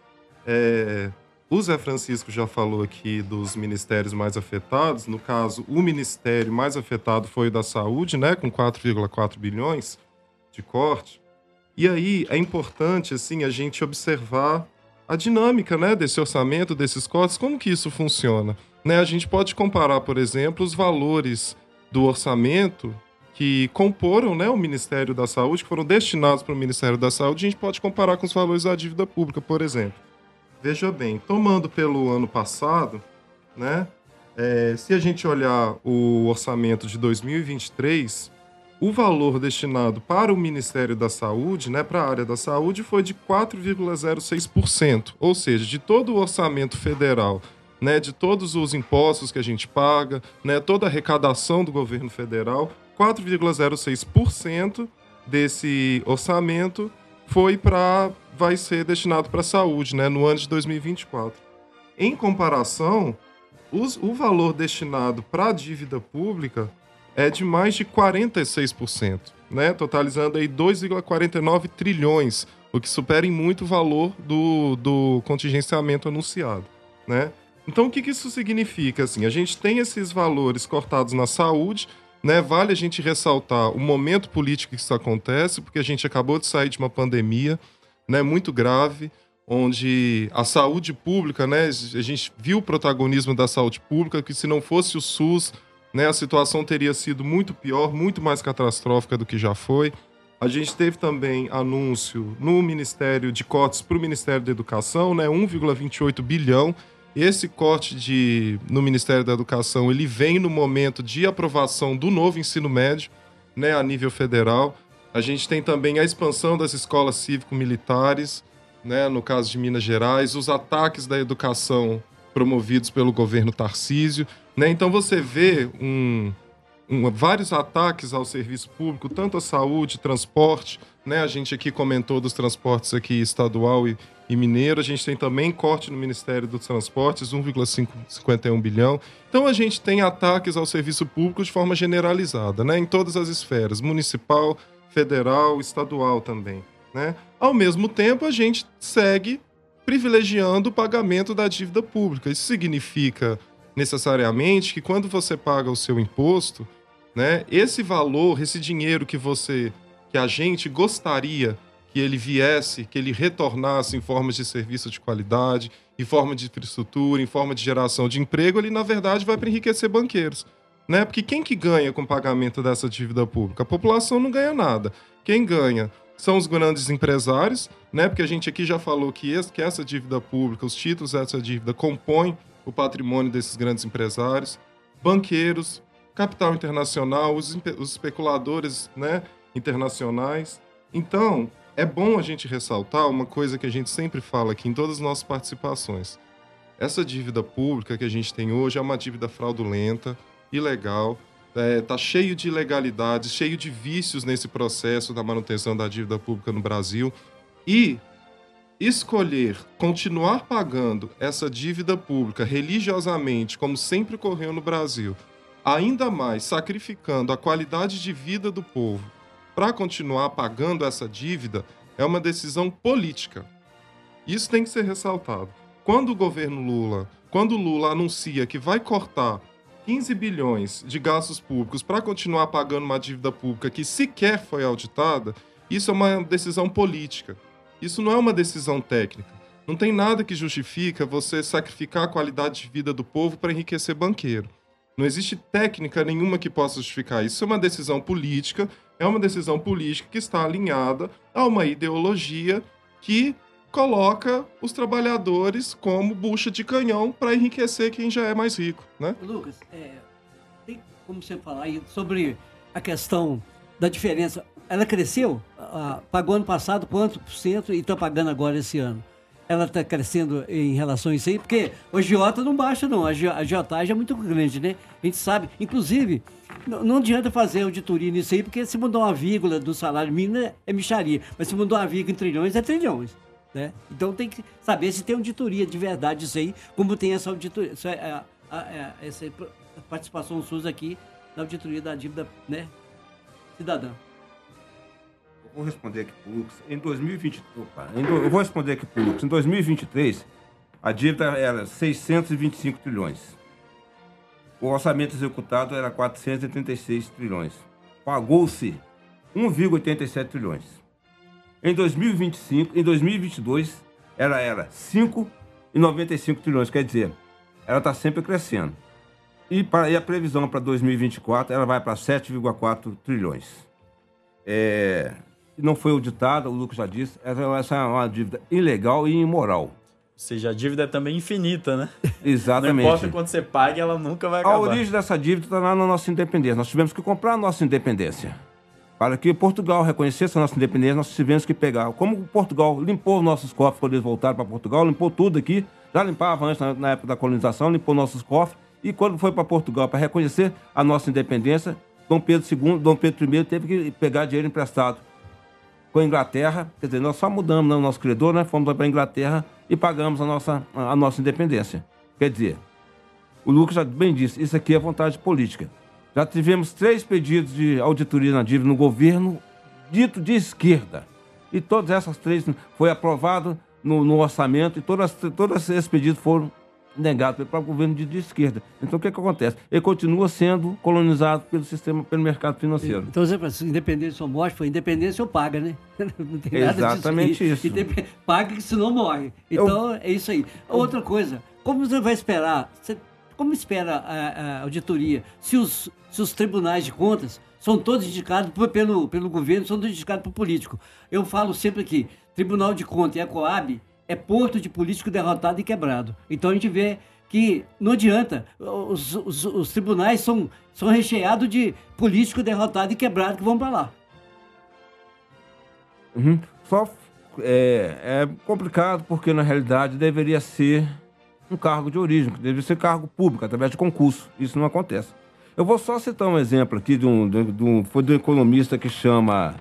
O Zé Francisco já falou aqui dos ministérios mais afetados. No caso, o ministério mais afetado foi o da Saúde, né, com 4,4 bilhões de corte. E aí é importante assim, a gente observar a dinâmica, né, desse orçamento, desses cortes, como que isso funciona. Né? A gente pode comparar, por exemplo, os valores do orçamento que comporam, né, o Ministério da Saúde, que foram destinados para o Ministério da Saúde, a gente pode comparar com os valores da dívida pública, por exemplo. Veja bem, tomando pelo ano passado, né, se a gente olhar o orçamento de 2023, o valor destinado para o Ministério da Saúde, né, para a área da saúde, foi de 4,06%. Ou seja, de todo o orçamento federal, né, de todos os impostos que a gente paga, né, toda a arrecadação do governo federal, 4,06% desse orçamento vai ser destinado para a saúde, né, no ano de 2024. Em comparação, o valor destinado para a dívida pública é de mais de 46%, né, totalizando aí 2,49 trilhões, o que supera em muito o valor do contingenciamento anunciado, né? Então, o que isso significa? Assim, a gente tem esses valores cortados na saúde, né? Vale a gente ressaltar o momento político que isso acontece, porque a gente acabou de sair de uma pandemia, né, muito grave, onde a saúde pública, né, a gente viu o protagonismo da saúde pública, que se não fosse o SUS, né, a situação teria sido muito pior, muito mais catastrófica do que já foi. A gente teve também anúncio no Ministério de cortes para o Ministério da Educação, né, 1,28 bilhão. Esse corte no Ministério da Educação, ele vem no momento de aprovação do novo ensino médio, né, a nível federal. A gente tem também a expansão das escolas cívico-militares, né, no caso de Minas Gerais, os ataques da educação promovidos pelo governo Tarcísio, né? Então você vê vários ataques ao serviço público, tanto a saúde, transporte, né? A gente aqui comentou dos transportes aqui estadual e mineiro, a gente tem também corte no Ministério dos Transportes, 1,51 bilhão. Então a gente tem ataques ao serviço público de forma generalizada, né? Em todas as esferas, municipal, federal, estadual também, né? Ao mesmo tempo, a gente segue privilegiando o pagamento da dívida pública. Isso significa necessariamente que quando você paga o seu imposto, né, esse valor, esse dinheiro que a gente gostaria que ele viesse, que ele retornasse em forma de serviço de qualidade, em forma de infraestrutura, em forma de geração de emprego, ele na verdade vai para enriquecer banqueiros, né? Porque quem que ganha com o pagamento dessa dívida pública? A população não ganha nada. Quem ganha são os grandes empresários, né? Porque a gente aqui já falou que essa dívida pública, os títulos dessa dívida compõem o patrimônio desses grandes empresários, banqueiros, capital internacional, os especuladores, né, internacionais. Então, é bom a gente ressaltar uma coisa que a gente sempre fala aqui em todas as nossas participações. Essa dívida pública que a gente tem hoje é uma dívida fraudulenta, ilegal, está cheio de ilegalidades, cheio de vícios nesse processo da manutenção da dívida pública no Brasil. E escolher continuar pagando essa dívida pública religiosamente, como sempre ocorreu no Brasil, ainda mais sacrificando a qualidade de vida do povo para continuar pagando essa dívida, é uma decisão política. Isso tem que ser ressaltado. Quando o Lula anuncia que vai cortar 15 bilhões de gastos públicos para continuar pagando uma dívida pública que sequer foi auditada, isso é uma decisão política. Isso não é uma decisão técnica. Não tem nada que justifica você sacrificar a qualidade de vida do povo para enriquecer banqueiro. Não existe técnica nenhuma que possa justificar isso. Isso é uma decisão política, que está alinhada a uma ideologia que coloca os trabalhadores como bucha de canhão para enriquecer quem já é mais rico, né?
Lucas, tem como você falar aí sobre a questão da diferença? Ela cresceu? Pagou ano passado quanto por cento e está pagando agora esse ano? Ela está crescendo em relação a isso aí? Porque o agiota não baixa, não. A agiotagem é muito grande, né? A gente sabe. Inclusive, não adianta fazer auditoria nisso aí, porque se mudar uma vírgula do salário mínimo é mixaria. Mas se mudar uma vírgula em trilhões, é trilhões. Né? Então tem que saber se tem auditoria de verdade isso aí, como tem essa auditoria, essa participação SUS aqui na auditoria da dívida, né, cidadã.
Vou responder aqui para o Lucas. Eu vou responder aqui para o Lucas. Em 2023, a dívida era 625 trilhões. O orçamento executado era 486 trilhões. Pagou-se 1,87 trilhões. Em 2022, ela era 5,95 trilhões. Quer dizer, ela está sempre crescendo. E a previsão para 2024, ela vai para 7,4 trilhões. Não foi auditada, o Lucas já disse, essa é uma dívida ilegal e imoral.
Ou seja, a dívida é também infinita, né?
Exatamente.
Não importa quanto você pague, ela nunca vai acabar.
A origem dessa dívida está lá na nossa independência. Nós tivemos que comprar a nossa independência. Para que Portugal reconhecesse a nossa independência, nós tivemos que pegar. Como Portugal limpou os nossos cofres quando eles voltaram para Portugal, limpou tudo aqui, já limpava antes, na época da colonização, limpou nossos cofres, e quando foi para Portugal para reconhecer a nossa independência, Dom Pedro I teve que pegar dinheiro emprestado com a Inglaterra. Quer dizer, nós só mudamos o nosso credor, né? Fomos para a Inglaterra e pagamos a nossa independência. Quer dizer, o Lucas já bem disse, isso aqui é vontade política. Já tivemos 3 pedidos de auditoria na dívida no governo dito de esquerda. E todas essas 3 foi aprovado no orçamento e todos esses pedidos foram negados pelo governo de esquerda. Então o que acontece? Ele continua sendo colonizado pelo mercado financeiro.
Então, se independência ou morte, foi independência ou paga, né? Não tem nada
exatamente
disso. Isso. Paga que senão morre. Então é isso aí. Outra coisa, como você vai esperar? Como espera a auditoria? Se os tribunais de contas são todos indicados pelo governo, são todos indicados por político. Eu falo sempre aqui, Tribunal de Contas e a Coab é porto de político derrotado e quebrado. Então a gente vê que não adianta, os tribunais são recheados de político derrotado e quebrado que vão para lá.
É complicado porque na realidade deveria ser um cargo de origem, deveria ser cargo público, através de concurso. Isso não acontece. Eu vou só citar um exemplo aqui foi de um economista que chama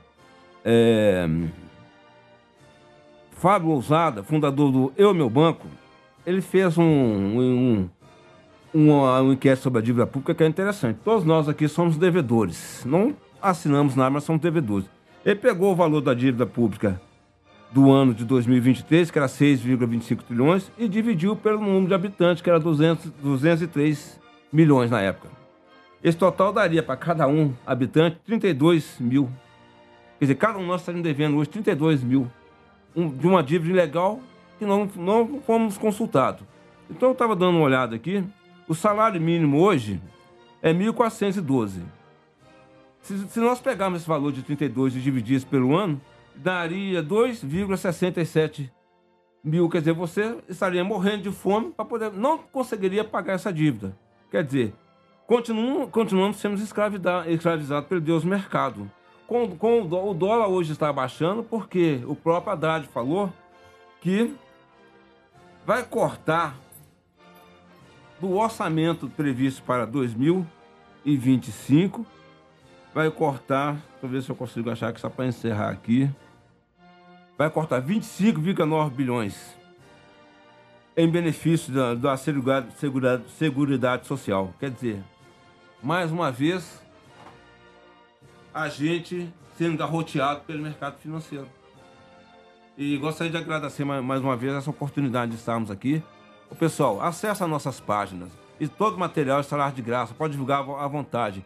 Fábio Ousada, fundador do Eu Meu Banco. Ele fez um inquérito sobre a dívida pública que é interessante. Todos nós aqui somos devedores. Não assinamos nada, mas somos devedores. Ele pegou o valor da dívida pública do ano de 2023, que era 6,25 trilhões, e dividiu pelo número de habitantes, que era 203 milhões na época. Esse total daria para cada um habitante 32 mil. Quer dizer, cada um de nós está devendo hoje 32 mil de uma dívida ilegal que não fomos consultados. Então eu estava dando uma olhada aqui, o salário mínimo hoje é 1.412. Se nós pegarmos esse valor de 32 e dividirmos pelo ano, daria 2,67 mil. Quer dizer, você estaria morrendo de fome para poder... Não conseguiria pagar essa dívida. Quer dizer, continuamos sendo escravizados pelo Deus mercado. O dólar hoje está abaixando porque o próprio Haddad falou que vai cortar do orçamento previsto para 2025, vai cortar, deixa eu ver se eu consigo achar aqui só para encerrar aqui, vai cortar 25,9 bilhões em benefício da Seguridade Social. Quer dizer, mais uma vez, a gente sendo garroteado pelo mercado financeiro. E gostaria de agradecer mais uma vez essa oportunidade de estarmos aqui. O pessoal, acesse as nossas páginas e todo o material estará de graça, pode divulgar à vontade.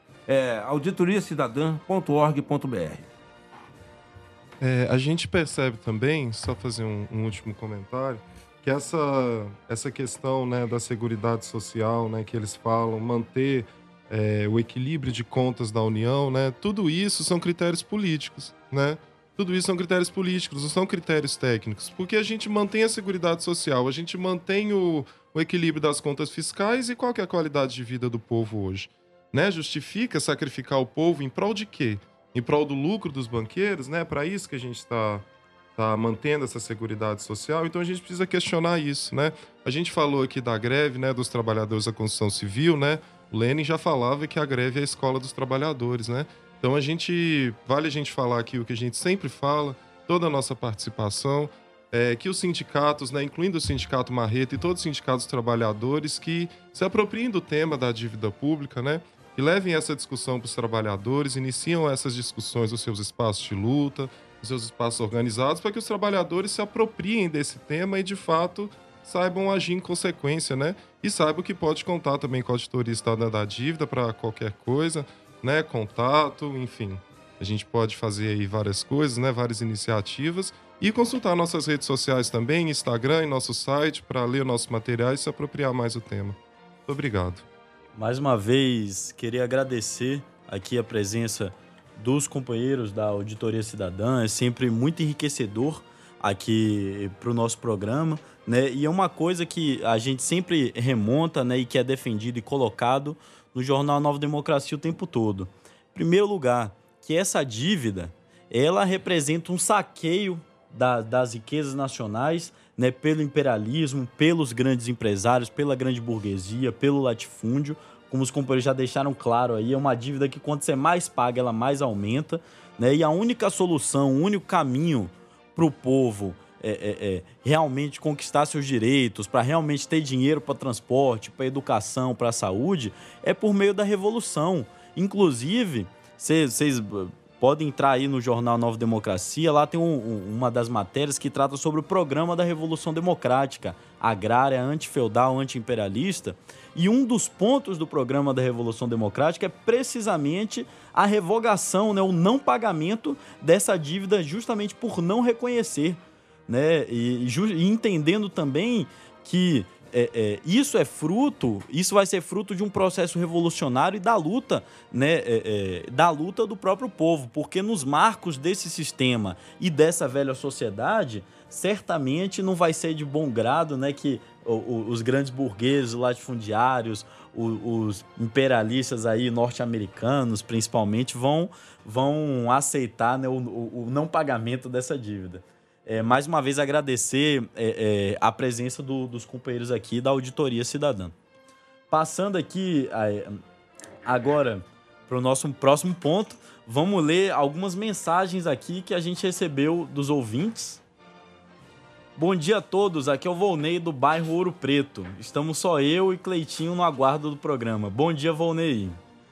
auditoriacidadã.org.br.
A gente percebe também, só fazer um último comentário, que essa questão, né, da seguridade social, né, que eles falam, manter o equilíbrio de contas da União, né, tudo isso são critérios políticos, né? Tudo isso são critérios políticos, não são critérios técnicos, porque a gente mantém a seguridade social, a gente mantém o equilíbrio das contas fiscais e qual que é a qualidade de vida do povo hoje, né? Justifica sacrificar o povo em prol de quê? Em prol do lucro dos banqueiros, né? Para isso que a gente está mantendo essa seguridade social, então a gente precisa questionar isso, né? A gente falou aqui da greve, né, dos trabalhadores da construção civil, né? O Lenin já falava que a greve é a escola dos trabalhadores, né? Então vale a gente falar aqui o que a gente sempre fala, toda a nossa participação, que os sindicatos, né, incluindo o Sindicato Marreta e todos os sindicatos trabalhadores, que se apropriem do tema da dívida pública, né? E levem essa discussão para os trabalhadores, iniciam essas discussões nos seus espaços de luta, nos seus espaços organizados, para que os trabalhadores se apropriem desse tema e, de fato, saibam agir em consequência, né? E saibam que pode contar também com a Auditoria Estadual da Dívida para qualquer coisa, né? Contato, enfim. A gente pode fazer aí várias coisas, né? Várias iniciativas e consultar nossas redes sociais também, Instagram e nosso site, para ler nossos materiais e se apropriar mais do tema. Muito obrigado.
Mais uma vez, queria agradecer aqui a presença dos companheiros da Auditoria Cidadã. É sempre muito enriquecedor aqui para o nosso programa, né? E é uma coisa que a gente sempre remonta, né, e que é defendido e colocado no jornal Nova Democracia o tempo todo. Em primeiro lugar, que essa dívida, ela representa um saqueio das riquezas nacionais, né, pelo imperialismo, pelos grandes empresários, pela grande burguesia, pelo latifúndio. Como os companheiros já deixaram claro aí, é uma dívida que quanto você mais paga, ela mais aumenta, né? E a única solução, o único caminho para o povo realmente conquistar seus direitos, para realmente ter dinheiro para transporte, para educação, para saúde, é por meio da revolução. Inclusive, vocês podem entrar aí no jornal Nova Democracia, lá tem uma das matérias que trata sobre o programa da Revolução Democrática, agrária, antifeudal, anti-imperialista, e um dos pontos do programa da Revolução Democrática é precisamente a revogação, né, o não pagamento dessa dívida justamente por não reconhecer, né, e entendendo também que isso vai ser fruto de um processo revolucionário e da luta, né, da luta do próprio povo, porque nos marcos desse sistema e dessa velha sociedade, certamente não vai ser de bom grado, né, que os grandes burgueses, os latifundiários, os imperialistas aí norte-americanos, principalmente, vão aceitar, né, o não pagamento dessa dívida. Mais uma vez agradecer a presença dos companheiros aqui da Auditoria Cidadã. Passando aqui agora para o nosso próximo ponto, vamos ler algumas mensagens aqui que a gente recebeu dos ouvintes. Bom dia a todos, aqui é o Volney do bairro Ouro Preto. Estamos só eu e Cleitinho no aguardo do programa. Bom dia, Volney.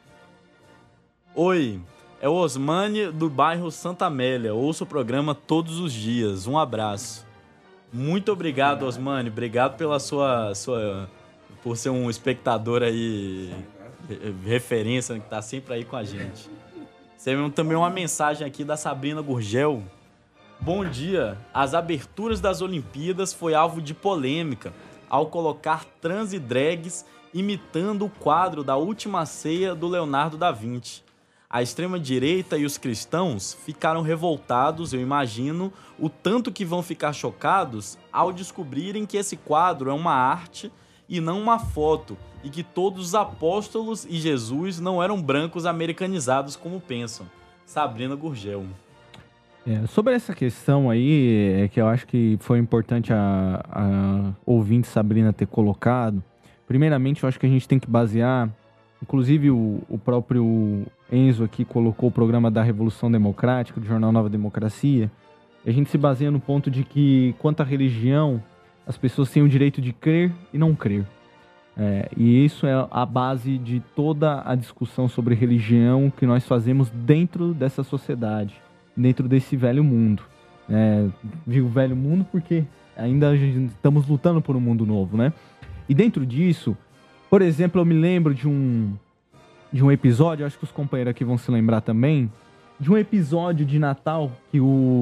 Oi, é o Osmani do bairro Santa Amélia. Ouço o programa todos os dias. Um abraço. Muito obrigado, Osmani. Obrigado pela por ser um espectador aí, referência, que está sempre aí com a gente. Recebemos também uma mensagem aqui da Sabrina Gurgel. Bom dia. As aberturas das Olimpíadas foi alvo de polêmica ao colocar trans e drags imitando o quadro da Última Ceia do Leonardo da Vinci. A extrema-direita e os cristãos ficaram revoltados, eu imagino, o tanto que vão ficar chocados ao descobrirem que esse quadro é uma arte e não uma foto, e que todos os apóstolos e Jesus não eram brancos americanizados como pensam. Sabrina Gurgel.
Sobre essa questão aí, que eu acho que foi importante a ouvinte Sabrina ter colocado, primeiramente eu acho que a gente tem que basear, inclusive o próprio Enzo aqui colocou o programa da Revolução Democrática, do jornal Nova Democracia, e a gente se baseia no ponto de que, quanto à religião, as pessoas têm o direito de crer e não crer. E isso é a base de toda a discussão sobre religião que nós fazemos dentro dessa sociedade, dentro desse velho mundo. Digo velho mundo porque ainda estamos lutando por um mundo novo, né? E dentro disso, por exemplo, eu me lembro de um episódio, acho que os companheiros aqui vão se lembrar também, de um episódio de Natal que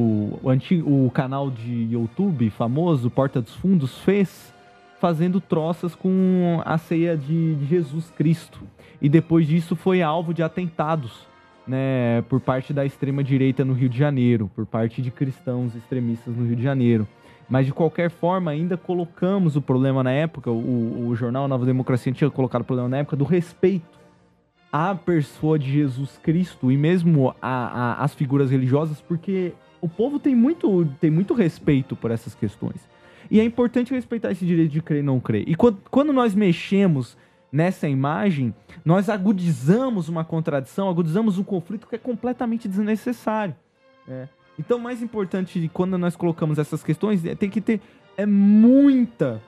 o canal de YouTube famoso, Porta dos Fundos, fez fazendo troças com a ceia de Jesus Cristo. E depois disso foi alvo de atentados, né, por parte da extrema-direita no Rio de Janeiro, por parte de cristãos extremistas no Rio de Janeiro. Mas, de qualquer forma, ainda colocamos o problema na época, o jornal Nova Democracia tinha colocado o problema na época do respeito à pessoa de Jesus Cristo e mesmo às figuras religiosas, porque o povo tem muito respeito por essas questões. E é importante respeitar esse direito de crer e não crer. E quando nós mexemos nessa imagem, nós agudizamos uma contradição, agudizamos um conflito que é completamente desnecessário. Então, o mais importante, quando nós colocamos essas questões, tem que ter muita...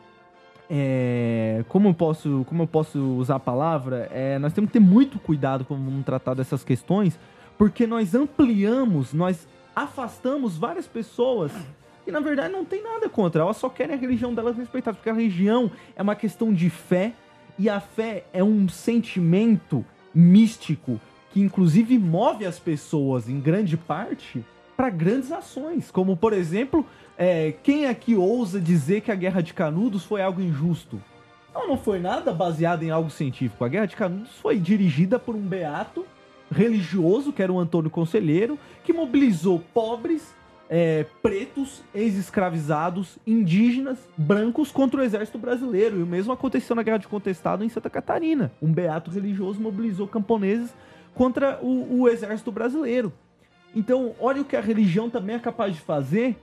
Como eu posso usar a palavra? Nós temos que ter muito cuidado quando vamos tratar dessas questões, porque nós ampliamos, nós afastamos várias pessoas que, na verdade, não tem nada contra. Elas só querem a religião delas respeitada, porque a religião é uma questão de fé, e a fé é um sentimento místico que, inclusive, move as pessoas, em grande parte, para grandes ações, como, por exemplo, quem aqui ousa dizer que a Guerra de Canudos foi algo injusto? Não foi nada baseado em algo científico. A Guerra de Canudos foi dirigida por um beato religioso, que era o Antônio Conselheiro, que mobilizou pobres, pretos, ex-escravizados, indígenas, brancos contra o exército brasileiro. E o mesmo aconteceu na Guerra de Contestado em Santa Catarina. Um beato religioso mobilizou camponeses contra o exército brasileiro. Então, olha o que a religião também é capaz de fazer,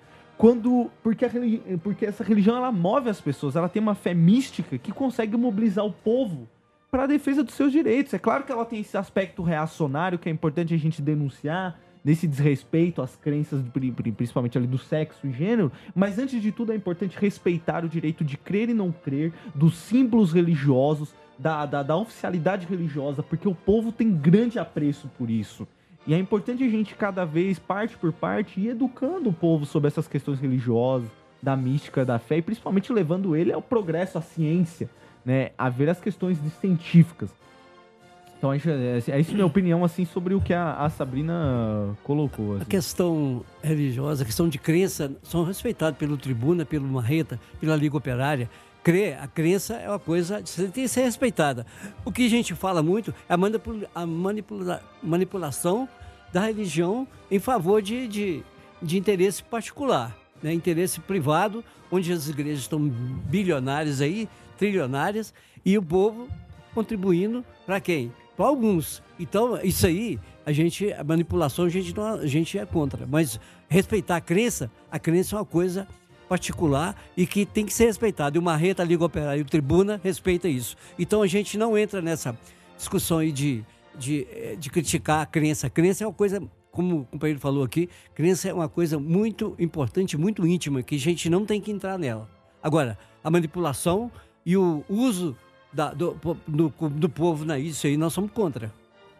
porque essa religião ela move as pessoas, ela tem uma fé mística que consegue mobilizar o povo para a defesa dos seus direitos. É claro que ela tem esse aspecto reacionário que é importante a gente denunciar, desse desrespeito às crenças, principalmente ali do sexo e gênero, mas antes de tudo é importante respeitar o direito de crer e não crer, dos símbolos religiosos, da oficialidade religiosa, porque o povo tem grande apreço por isso. E é importante a gente, cada vez, parte por parte, ir educando o povo sobre essas questões religiosas, da mística, da fé, e principalmente levando ele ao progresso, à ciência, né, a ver as questões científicas. Então, essa é minha opinião, assim, sobre o que a Sabrina colocou. Assim.
A questão religiosa, a questão de crença, são respeitadas pelo Tribuna, pelo Marreta, pela Liga Operária. A crença é uma coisa que tem que ser respeitada. O que a gente fala muito é a manipulação da religião em favor de interesse particular, né? Interesse privado, onde as igrejas estão bilionárias aí, trilionárias, e o povo contribuindo para quem? Para alguns. Então, isso aí, a manipulação, a gente é contra. Mas respeitar a crença é uma coisa particular e que tem que ser respeitado. E o Marreta, a Liga Operária e o Tribuna respeita isso. Então a gente não entra nessa discussão aí de criticar a crença. A crença é uma coisa, como o companheiro falou aqui, crença é uma coisa muito importante, muito íntima, que a gente não tem que entrar nela. Agora, a manipulação e o uso do povo, isso aí nós somos contra.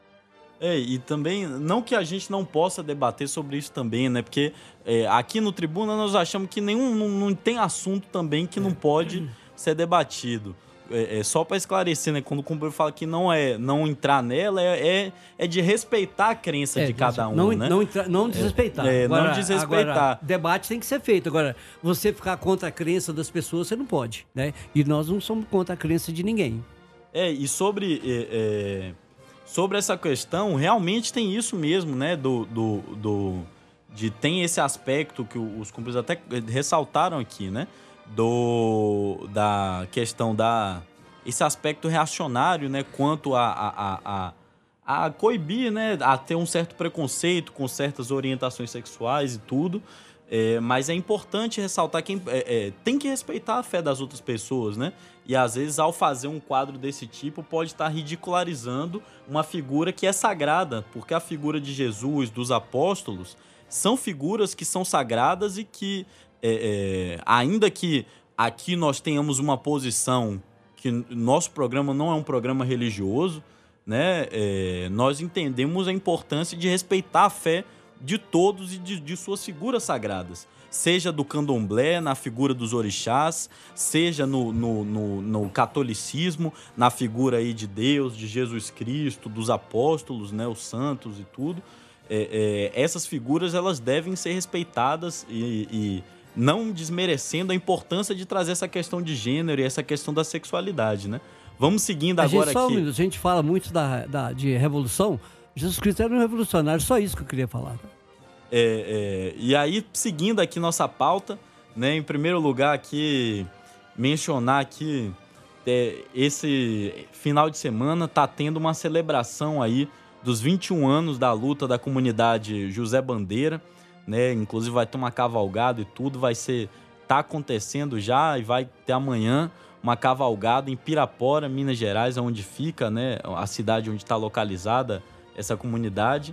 E também, não que a gente não possa debater sobre isso também, né? Porque aqui no Tribuna nós achamos que não tem assunto também que não pode ser debatido. Só para esclarecer, né? Quando o companheiro fala que não entrar nela, é de respeitar a crença de cada um, né?
Não desrespeitar.
Não desrespeitar.
Agora, debate tem que ser feito. Agora, você ficar contra a crença das pessoas, você não pode, né? E nós não somos contra a crença de ninguém.
E sobre essa questão, realmente tem isso mesmo, né? Tem esse aspecto que os companheiros até ressaltaram aqui, né? Da questão esse aspecto reacionário, né? Quanto a coibir, né? A ter um certo preconceito com certas orientações sexuais e tudo. Mas é importante ressaltar que tem que respeitar a fé das outras pessoas, né? E às vezes, ao fazer um quadro desse tipo, pode estar ridicularizando uma figura que é sagrada, porque a figura de Jesus, dos apóstolos, são figuras que são sagradas e que, ainda que aqui nós tenhamos uma posição que nosso programa não é um programa religioso, né? Nós entendemos a importância de respeitar a fé de todos e de suas figuras sagradas. Seja do candomblé, na figura dos orixás, seja no catolicismo, na figura aí de Deus, de Jesus Cristo, dos apóstolos, né, os santos e tudo. Essas figuras elas devem ser respeitadas e não desmerecendo a importância de trazer essa questão de gênero e essa questão da sexualidade, né? Vamos seguindo agora aqui.
A gente fala muito de revolução. Jesus Cristo era um revolucionário, só isso que eu queria falar.
E aí, seguindo aqui nossa pauta, né, em primeiro lugar aqui, mencionar que esse final de semana está tendo uma celebração aí dos 21 anos da luta da comunidade José Bandeira, né, inclusive vai ter uma cavalgada e tudo, tá acontecendo já e vai ter amanhã uma cavalgada em Pirapora, Minas Gerais, onde fica, né, a cidade onde está localizada essa comunidade.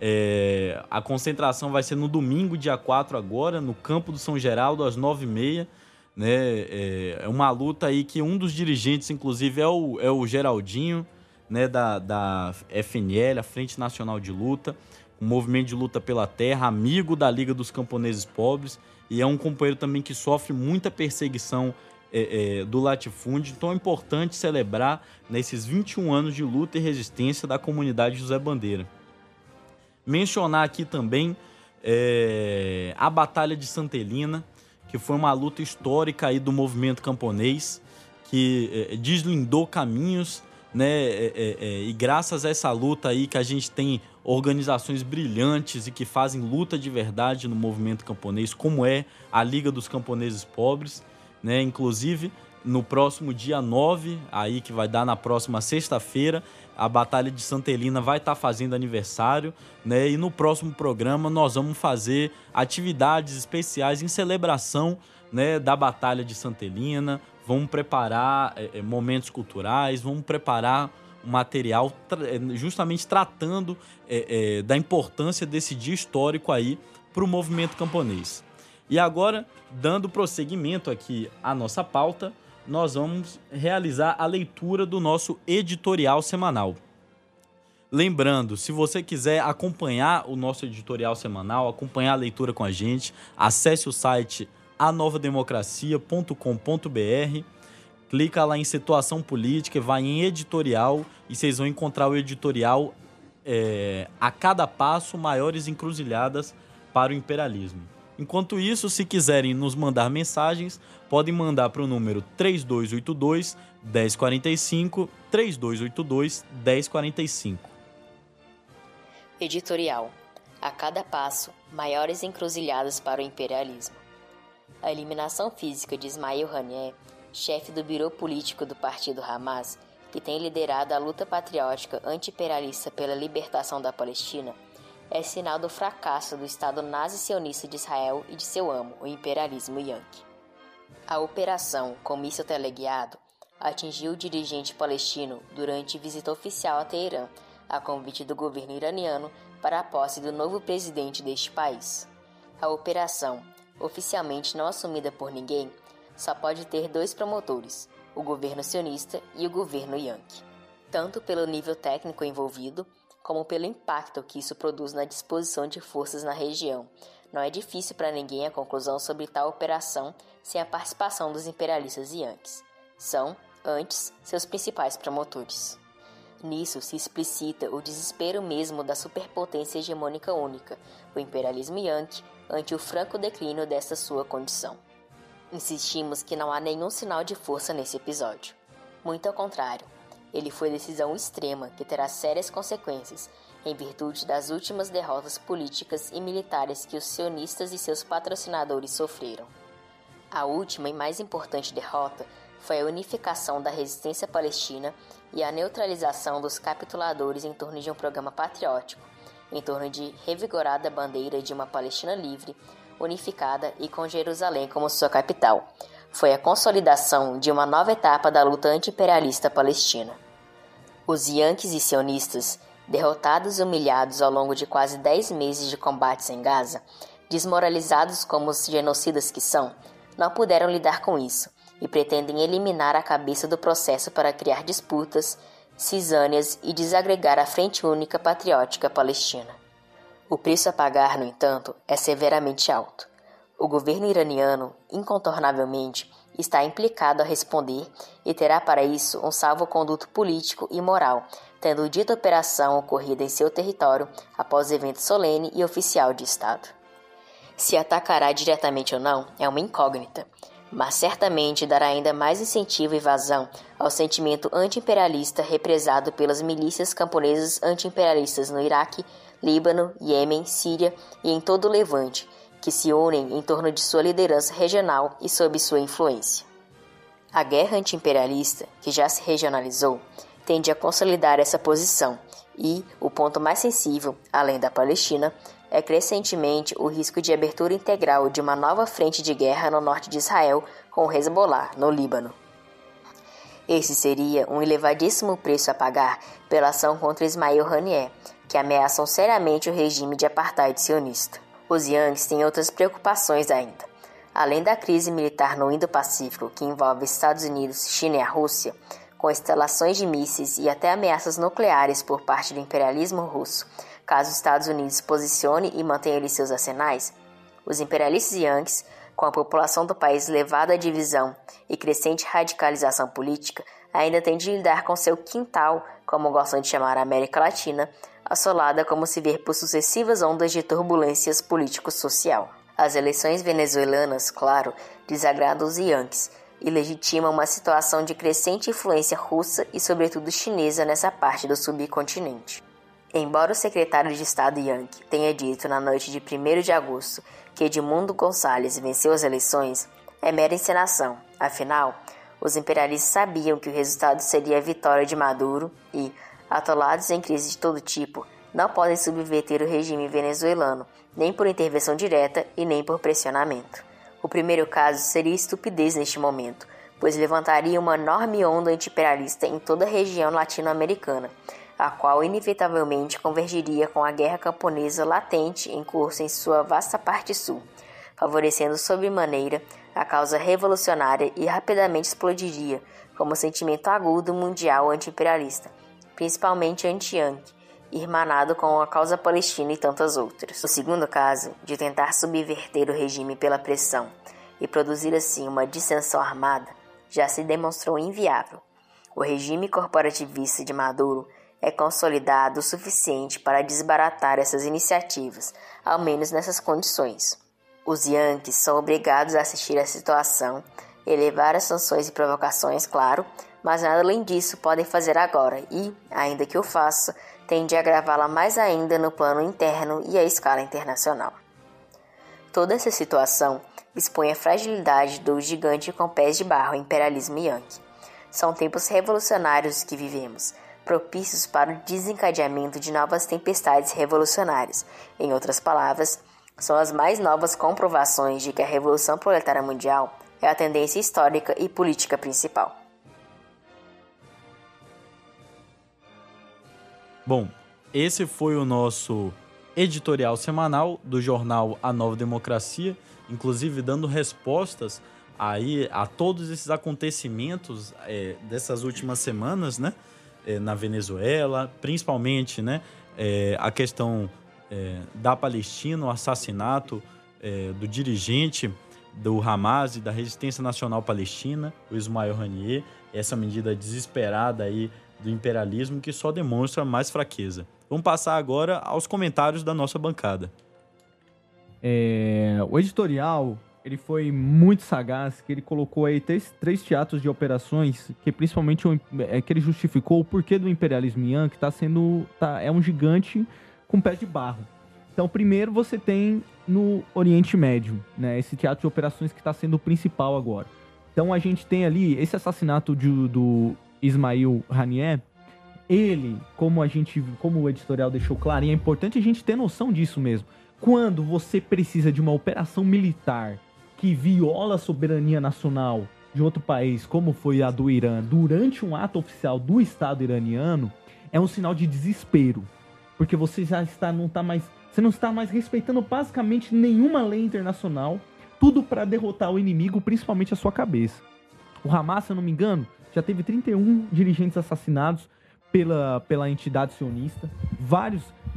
A concentração vai ser no domingo, dia 4 agora, no campo do São Geraldo, às 9h30. Né? É uma luta aí que um dos dirigentes, inclusive, é o Geraldinho, né, da FNL, a Frente Nacional de Luta, um movimento de luta pela terra, amigo da Liga dos Camponeses Pobres, e é um companheiro também que sofre muita perseguição do latifúndio. Então é importante celebrar nesses 21 anos de luta e resistência da comunidade José Bandeira. Mencionar aqui também a Batalha de Santa Helena, que foi uma luta histórica aí do movimento camponês, que deslindou caminhos, né? E graças a essa luta aí que a gente tem organizações brilhantes e que fazem luta de verdade no movimento camponês, como é a Liga dos Camponeses Pobres, né? Inclusive, no próximo dia 9, aí que vai dar na próxima sexta-feira, a Batalha de Santa Helena vai estar fazendo aniversário, né? E no próximo programa nós vamos fazer atividades especiais em celebração, né, da Batalha de Santa Helena. Vamos preparar momentos culturais, vamos preparar um material justamente tratando da importância desse dia histórico aí para o movimento camponês. E agora, dando prosseguimento aqui à nossa pauta, nós vamos realizar a leitura do nosso editorial semanal. Lembrando, se você quiser acompanhar o nosso editorial semanal, acompanhar a leitura com a gente, acesse o site anovademocracia.com.br, clica lá em situação política, vai em editorial e vocês vão encontrar o editorial A Cada Passo, Maiores Encruzilhadas para o Imperialismo. Enquanto isso, se quiserem nos mandar mensagens, podem mandar para o número 3282-1045, 3282-1045.
Editorial. A cada passo, maiores encruzilhadas para o imperialismo. A eliminação física de Ismail Haniyeh, chefe do Biro Político do Partido Hamas, que tem liderado a luta patriótica anti-imperialista pela libertação da Palestina, é sinal do fracasso do Estado nazi-sionista de Israel e de seu amo, o imperialismo Yankee. A operação, com míssil teleguiado, atingiu o dirigente palestino durante visita oficial a Teherã, a convite do governo iraniano para a posse do novo presidente deste país. A operação, oficialmente não assumida por ninguém, só pode ter dois promotores, o governo sionista e o governo Yankee. Tanto pelo nível técnico envolvido, como pelo impacto que isso produz na disposição de forças na região. Não é difícil para ninguém a conclusão sobre tal operação sem a participação dos imperialistas Yankees. São, antes, seus principais promotores. Nisso se explicita o desespero mesmo da superpotência hegemônica única, o imperialismo Yankee, ante o franco declínio desta sua condição. Insistimos que não há nenhum sinal de força nesse episódio. Muito ao contrário. Ele foi decisão extrema que terá sérias consequências em virtude das últimas derrotas políticas e militares que os sionistas e seus patrocinadores sofreram. A última e mais importante derrota foi a unificação da resistência palestina e a neutralização dos capituladores em torno de um programa patriótico, em torno de revigorada bandeira de uma Palestina livre, unificada e com Jerusalém como sua capital. Foi a consolidação de uma nova etapa da luta anti-imperialista palestina. Os Yankees e sionistas, derrotados e humilhados ao longo de quase 10 meses de combates em Gaza, desmoralizados como os genocidas que são, não puderam lidar com isso e pretendem eliminar a cabeça do processo para criar disputas, cisâneas e desagregar a Frente Única Patriótica Palestina. O preço a pagar, no entanto, é severamente alto. O governo iraniano, incontornavelmente, está implicado a responder e terá para isso um salvo-conduto político e moral, tendo dita operação ocorrida em seu território após evento solene e oficial de Estado. Se atacará diretamente ou não é uma incógnita, mas certamente dará ainda mais incentivo e vazão ao sentimento anti-imperialista represado pelas milícias camponesas anti-imperialistas no Iraque, Líbano, Iêmen, Síria e em todo o Levante, que se unem em torno de sua liderança regional e sob sua influência. A guerra anti-imperialista, que já se regionalizou, tende a consolidar essa posição e, o ponto mais sensível, além da Palestina, é crescentemente o risco de abertura integral de uma nova frente de guerra no norte de Israel com o Hezbollah, no Líbano. Esse seria um elevadíssimo preço a pagar pela ação contra Ismail Haniyeh, que ameaçam seriamente o regime de apartheid sionista. Os Yankees têm outras preocupações ainda. Além da crise militar no Indo-Pacífico, que envolve Estados Unidos, China e a Rússia, com instalações de mísseis e até ameaças nucleares por parte do imperialismo russo, caso os Estados Unidos se posicione e mantenha ali seus arsenais, os imperialistas Yankees, com a população do país levada à divisão e crescente radicalização política, ainda têm de lidar com seu quintal, como gostam de chamar a América Latina, assolada como se vê por sucessivas ondas de turbulências político-social. As eleições venezuelanas, claro, desagradam os Yankees e legitimam uma situação de crescente influência russa e sobretudo chinesa nessa parte do subcontinente. Embora o secretário de Estado Yankee tenha dito na noite de 1º de agosto que Edmundo Gonçalves venceu as eleições, é mera encenação. Afinal, os imperialistas sabiam que o resultado seria a vitória de Maduro e, atolados em crise de todo tipo, não podem subverter o regime venezuelano, nem por intervenção direta e nem por pressionamento. O primeiro caso seria estupidez neste momento, pois levantaria uma enorme onda anti-imperialista em toda a região latino-americana, a qual inevitavelmente convergiria com a guerra camponesa latente em curso em sua vasta parte sul, favorecendo sobremaneira a causa revolucionária e rapidamente explodiria como sentimento agudo mundial anti-imperialista, principalmente anti-Yankee, irmanado com a causa palestina e tantas outras. O segundo caso, de tentar subverter o regime pela pressão e produzir assim uma dissensão armada, já se demonstrou inviável. O regime corporativista de Maduro é consolidado o suficiente para desbaratar essas iniciativas, ao menos nessas condições. Os Yankees são obrigados a assistir à situação, elevar as sanções e provocações, claro, mas nada além disso podem fazer agora e, ainda que o faça, tende a agravá-la mais ainda no plano interno e à escala internacional. Toda essa situação expõe a fragilidade do gigante com pés de barro imperialismo Yankee. São tempos revolucionários que vivemos, propícios para o desencadeamento de novas tempestades revolucionárias. Em outras palavras, são as mais novas comprovações de que a Revolução Proletária Mundial é a tendência histórica e política principal.
Bom, esse foi o nosso editorial semanal do jornal A Nova Democracia, inclusive dando respostas aí a todos esses acontecimentos dessas últimas semanas, né? Na Venezuela, principalmente, né? A questão da Palestina, o assassinato do dirigente do Hamas e da Resistência Nacional Palestina, o Ismail Haniyeh, essa medida desesperada aí do imperialismo que só demonstra mais fraqueza. Vamos passar agora aos comentários da nossa bancada.
O editorial, ele foi muito sagaz, que ele colocou aí três teatros de operações, que principalmente que ele justificou o porquê do imperialismo Yankee é um gigante com pé de barro. Então, primeiro você tem no Oriente Médio, né, esse teatro de operações que está sendo o principal agora. Então a gente tem ali esse assassinato do Ismail Haniyeh. Ele, como o editorial deixou claro, e é importante a gente ter noção disso mesmo, quando você precisa de uma operação militar que viola a soberania nacional de outro país, como foi a do Irã, durante um ato oficial do Estado iraniano, é um sinal de desespero, porque você não está mais respeitando basicamente nenhuma lei internacional, tudo para derrotar o inimigo, principalmente a sua cabeça. O Hamas, se eu não me engano, já teve 31 dirigentes assassinados pela entidade sionista. Vários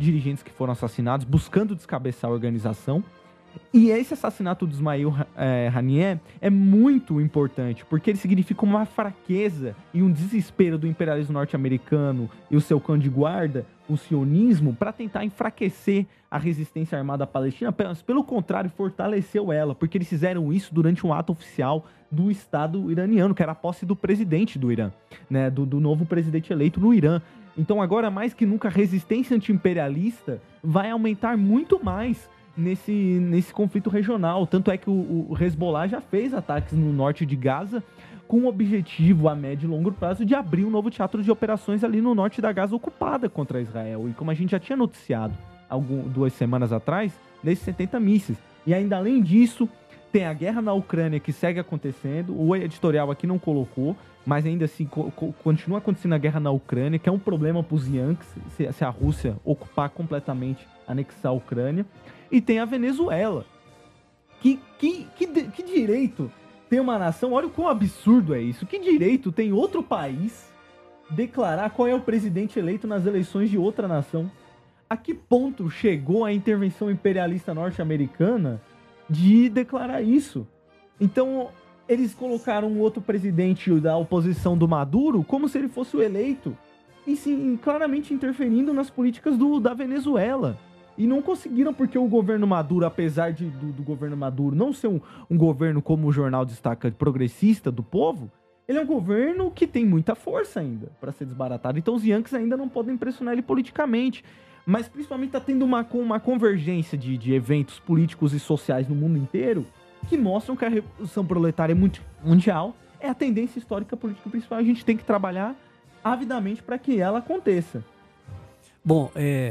dirigentes que foram assassinados, buscando descabeçar a organização. E esse assassinato do Ismail Haniyeh é muito importante, porque ele significa uma fraqueza e um desespero do imperialismo norte-americano e o seu cão de guarda, o sionismo, para tentar enfraquecer a resistência armada palestina. Pelo contrário, fortaleceu ela, porque eles fizeram isso durante um ato oficial do Estado iraniano, que era a posse do presidente do Irã, né, do novo presidente eleito no Irã. Então agora, mais que nunca, a resistência anti-imperialista vai aumentar muito mais nesse conflito regional. Tanto é que o Hezbollah já fez ataques no norte de Gaza com o objetivo a médio e longo prazo de abrir um novo teatro de operações ali no norte da Gaza ocupada contra Israel. E como a gente já tinha noticiado 2 semanas atrás, nesses 70 mísseis. E ainda além disso, tem a guerra na Ucrânia que segue acontecendo. O editorial aqui não colocou, mas ainda assim continua acontecendo a guerra na Ucrânia, que é um problema para os Yankees se a Rússia ocupar completamente, anexar a Ucrânia. E tem a Venezuela. Que direito tem uma nação? Olha o quão absurdo é isso. Que direito tem outro país declarar qual é o presidente eleito nas eleições de outra nação? A que ponto chegou a intervenção imperialista norte-americana de declarar isso? Então, eles colocaram um outro presidente da oposição do Maduro como se ele fosse o eleito. E sim, claramente interferindo nas políticas da Venezuela. E não conseguiram, porque o governo Maduro, apesar do governo Maduro não ser um governo, como o jornal destaca, progressista do povo, ele é um governo que tem muita força ainda para ser desbaratado. Então os Yankees ainda não podem pressionar ele politicamente. Mas principalmente está tendo uma convergência de eventos políticos e sociais no mundo inteiro que mostram que a Revolução Proletária Mundial é a tendência histórica política principal. A gente tem que trabalhar avidamente para que ela aconteça.
Bom,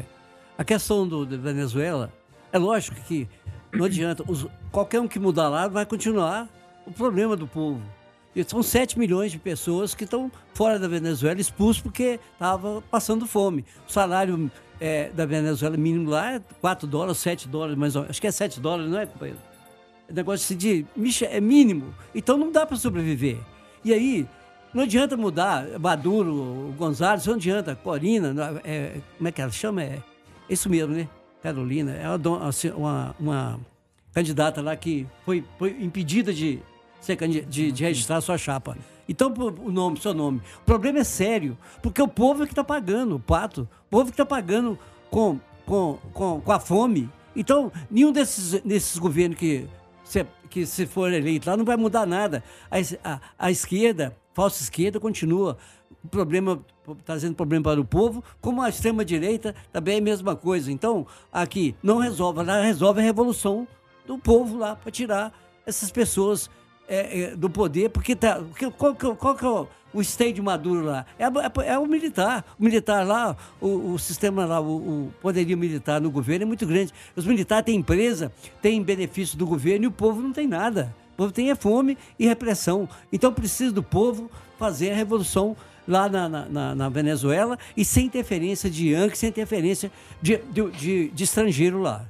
a questão da Venezuela, é lógico que não adianta, qualquer um que mudar lá vai continuar o problema do povo. E são 7 milhões de pessoas que estão fora da Venezuela, expulsos porque estavam passando fome. O salário da Venezuela mínimo lá é $4, $7, mais ou menos. Acho que é $7, não é, companheiro? É negócio é mínimo. Então não dá para sobreviver. E aí, não adianta mudar Maduro, González, não adianta. Corina, como é que ela chama? É isso mesmo, né? Carolina. É uma candidata lá que foi impedida de registrar sua chapa. Então, seu nome. O problema é sério, porque o povo é que está pagando, o pato. O povo que está pagando com a fome. Então, nenhum desses governos que se for eleito lá não vai mudar nada. A esquerda, falsa esquerda, continua trazendo problema para o povo, como a extrema-direita também é a mesma coisa. Então, aqui não resolve, lá resolve a revolução do povo lá, para tirar essas pessoas do poder, porque qual que é o state de Maduro lá? É o militar. O militar lá, o sistema lá, o poderio militar no governo é muito grande. Os militares têm empresa, têm benefício do governo e o povo não tem nada. O povo tem fome e repressão. Então precisa do povo fazer a revolução lá na Venezuela e sem interferência de Yankee, sem interferência de estrangeiro lá.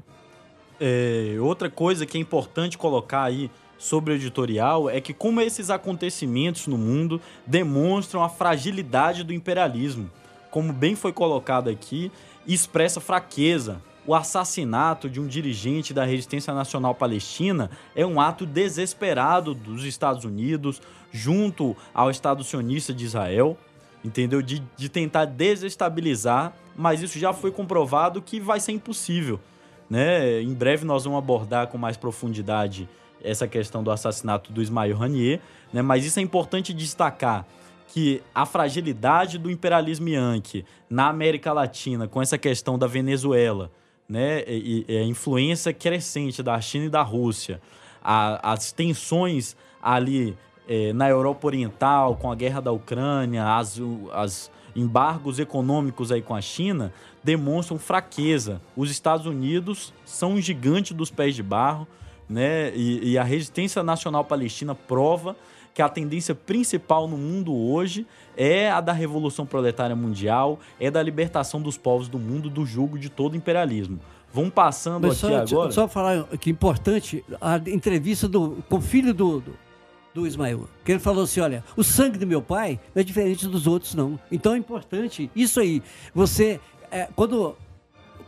Outra coisa que é importante colocar aí sobre o editorial é que como esses acontecimentos no mundo demonstram a fragilidade do imperialismo. Como bem foi colocado aqui, expressa fraqueza. O assassinato de um dirigente da Resistência Nacional Palestina é um ato desesperado dos Estados Unidos junto ao Estado sionista de Israel, entendeu? De tentar desestabilizar, mas isso já foi comprovado que vai ser impossível, né? Em breve nós vamos abordar com mais profundidade essa questão do assassinato do Ismail Haniyeh, né? Mas isso é importante destacar, que a fragilidade do imperialismo Yankee na América Latina, com essa questão da Venezuela, né? E a influência crescente da China e da Rússia, as tensões ali na Europa Oriental, com a guerra da Ucrânia, as embargos econômicos aí com a China, demonstram fraqueza. Os Estados Unidos são um gigante dos pés de barro, né? E a Resistência Nacional Palestina prova que a tendência principal no mundo hoje é a da Revolução Proletária Mundial, é da libertação dos povos do mundo do jugo de todo o imperialismo. Vamos passando
mas
aqui agora...
Só falar que é importante a entrevista com o filho do Ismail, que ele falou assim, olha, o sangue do meu pai não é diferente dos outros, não. Então é importante isso aí. Você, quando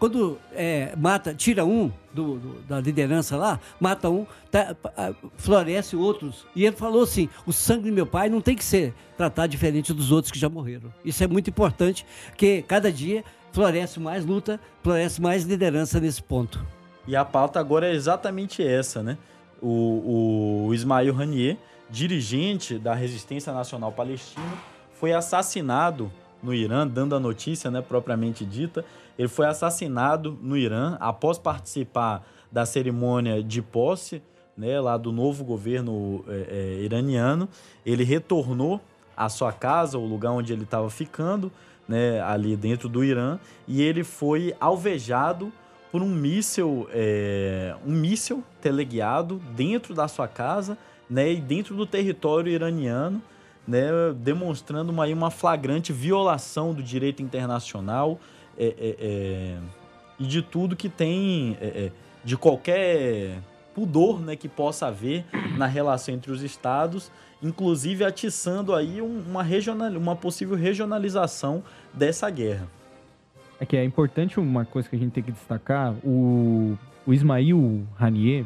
quando tira um da liderança lá, mata um, floresce outros. E ele falou assim, o sangue do meu pai não tem que ser tratado diferente dos outros que já morreram. Isso é muito importante, porque cada dia floresce mais luta, floresce mais liderança nesse ponto.
E a pauta agora é exatamente essa, né? O Ismail Haniyeh, dirigente da Resistência Nacional Palestina, foi assassinado no Irã, dando a notícia, né, propriamente dita. Ele foi assassinado no Irã após participar da cerimônia de posse, né, lá do novo governo iraniano. Ele retornou à sua casa, o lugar onde ele estava ficando, né, ali dentro do Irã, e ele foi alvejado por um míssil teleguiado dentro da sua casa, né, e dentro do território iraniano, né, demonstrando uma flagrante violação do direito internacional e de tudo que tem, de qualquer pudor, né, que possa haver na relação entre os estados, inclusive atiçando aí uma possível regionalização dessa guerra.
É que é importante uma coisa que a gente tem que destacar, o Ismail Haniyeh,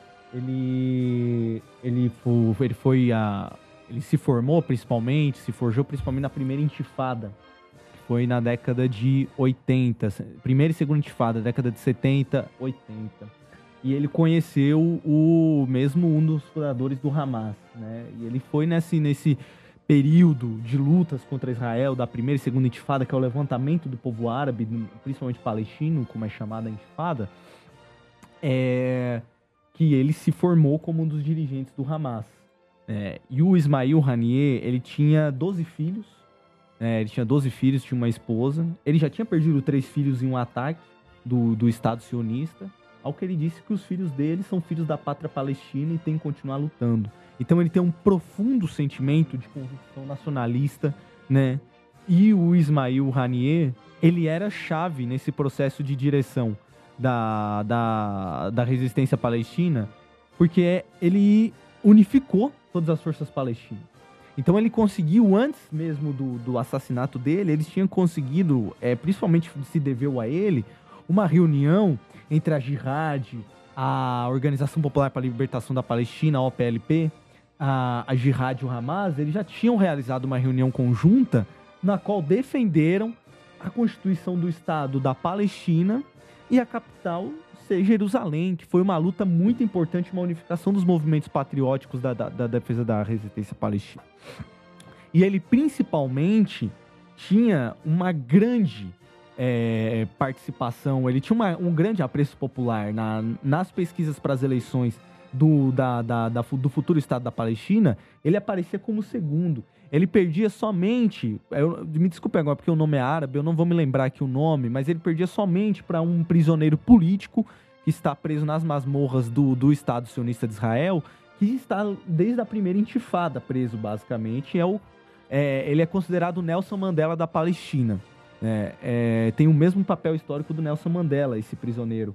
ele se formou principalmente, se forjou principalmente na primeira intifada, que foi na década de 80, primeira e segunda intifada, década de 70, 80. E ele conheceu um dos fundadores do Hamas, né? E ele foi nesse período de lutas contra Israel, da primeira e segunda intifada, que é o levantamento do povo árabe, principalmente palestino, como é chamada a intifada, que ele se formou como um dos dirigentes do Hamas. E o Ismail Haniyeh, ele tinha 12 filhos, tinha uma esposa, ele já tinha perdido 3 filhos em um ataque do Estado sionista, ao que ele disse que os filhos dele são filhos da pátria palestina e tem que continuar lutando. Então ele tem um profundo sentimento de convicção nacionalista, né? E o Ismail Haniyeh, ele era chave nesse processo de direção da resistência palestina, porque ele unificou todas as forças palestinas. Então ele conseguiu, antes mesmo do assassinato dele, eles tinham conseguido, principalmente se deveu a ele, uma reunião entre a Jihad, a Organização Popular para a Libertação da Palestina, a OPLP, a Jihad e o Hamas. Eles já tinham realizado uma reunião conjunta na qual defenderam a constituição do Estado da Palestina e a capital ser Jerusalém, que foi uma luta muito importante, uma unificação dos movimentos patrióticos da defesa da resistência palestina. E ele principalmente tinha uma grande participação, ele tinha um grande apreço popular nas pesquisas para as eleições do futuro Estado da Palestina. Ele aparecia como segundo. Ele perdia somente, me desculpe agora porque o nome é árabe, eu não vou me lembrar aqui o nome, mas ele perdia somente para um prisioneiro político que está preso nas masmorras do Estado sionista de Israel, que está desde a primeira intifada preso, basicamente. Ele é considerado o Nelson Mandela da Palestina. Tem o mesmo papel histórico do Nelson Mandela, esse prisioneiro.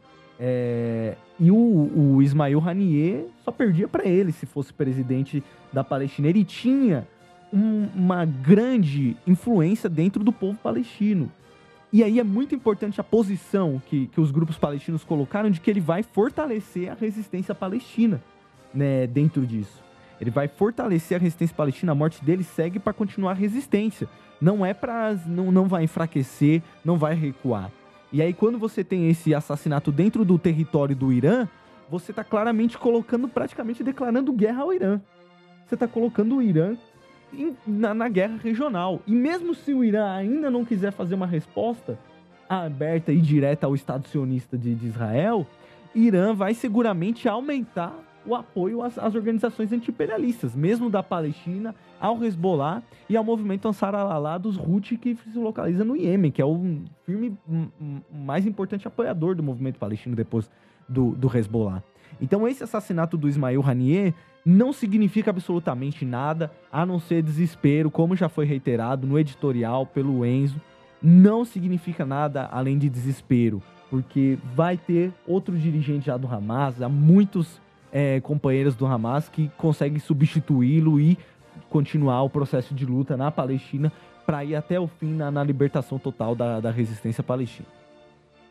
E o Ismail Haniyeh só perdia para ele se fosse presidente da Palestina. Ele tinha uma grande influência dentro do povo palestino. E aí é muito importante a posição que os grupos palestinos colocaram de que ele vai fortalecer a resistência palestina, né, dentro disso. Ele vai fortalecer a resistência palestina, a morte dele segue para continuar a resistência. Não vai enfraquecer, não vai recuar. E aí quando você tem esse assassinato dentro do território do Irã, você está claramente praticamente declarando guerra ao Irã. Você está colocando o Irã na guerra regional. E mesmo se o Irã ainda não quiser fazer uma resposta aberta e direta ao Estado sionista de Israel, Irã vai seguramente aumentar o apoio às organizações anti-imperialistas, mesmo da Palestina, ao Hezbollah e ao movimento Ansar Allah dos Houthi, que se localiza no Iêmen, que é o firme mais importante apoiador do movimento palestino depois do Hezbollah. Então esse assassinato do Ismail Haniyeh não significa absolutamente nada, a não ser desespero, como já foi reiterado no editorial pelo Enzo. Não significa nada além de desespero, porque vai ter outro dirigente já do Hamas, há muitos companheiros do Hamas que conseguem substituí-lo e continuar o processo de luta na Palestina para ir até o fim na libertação total da resistência palestina.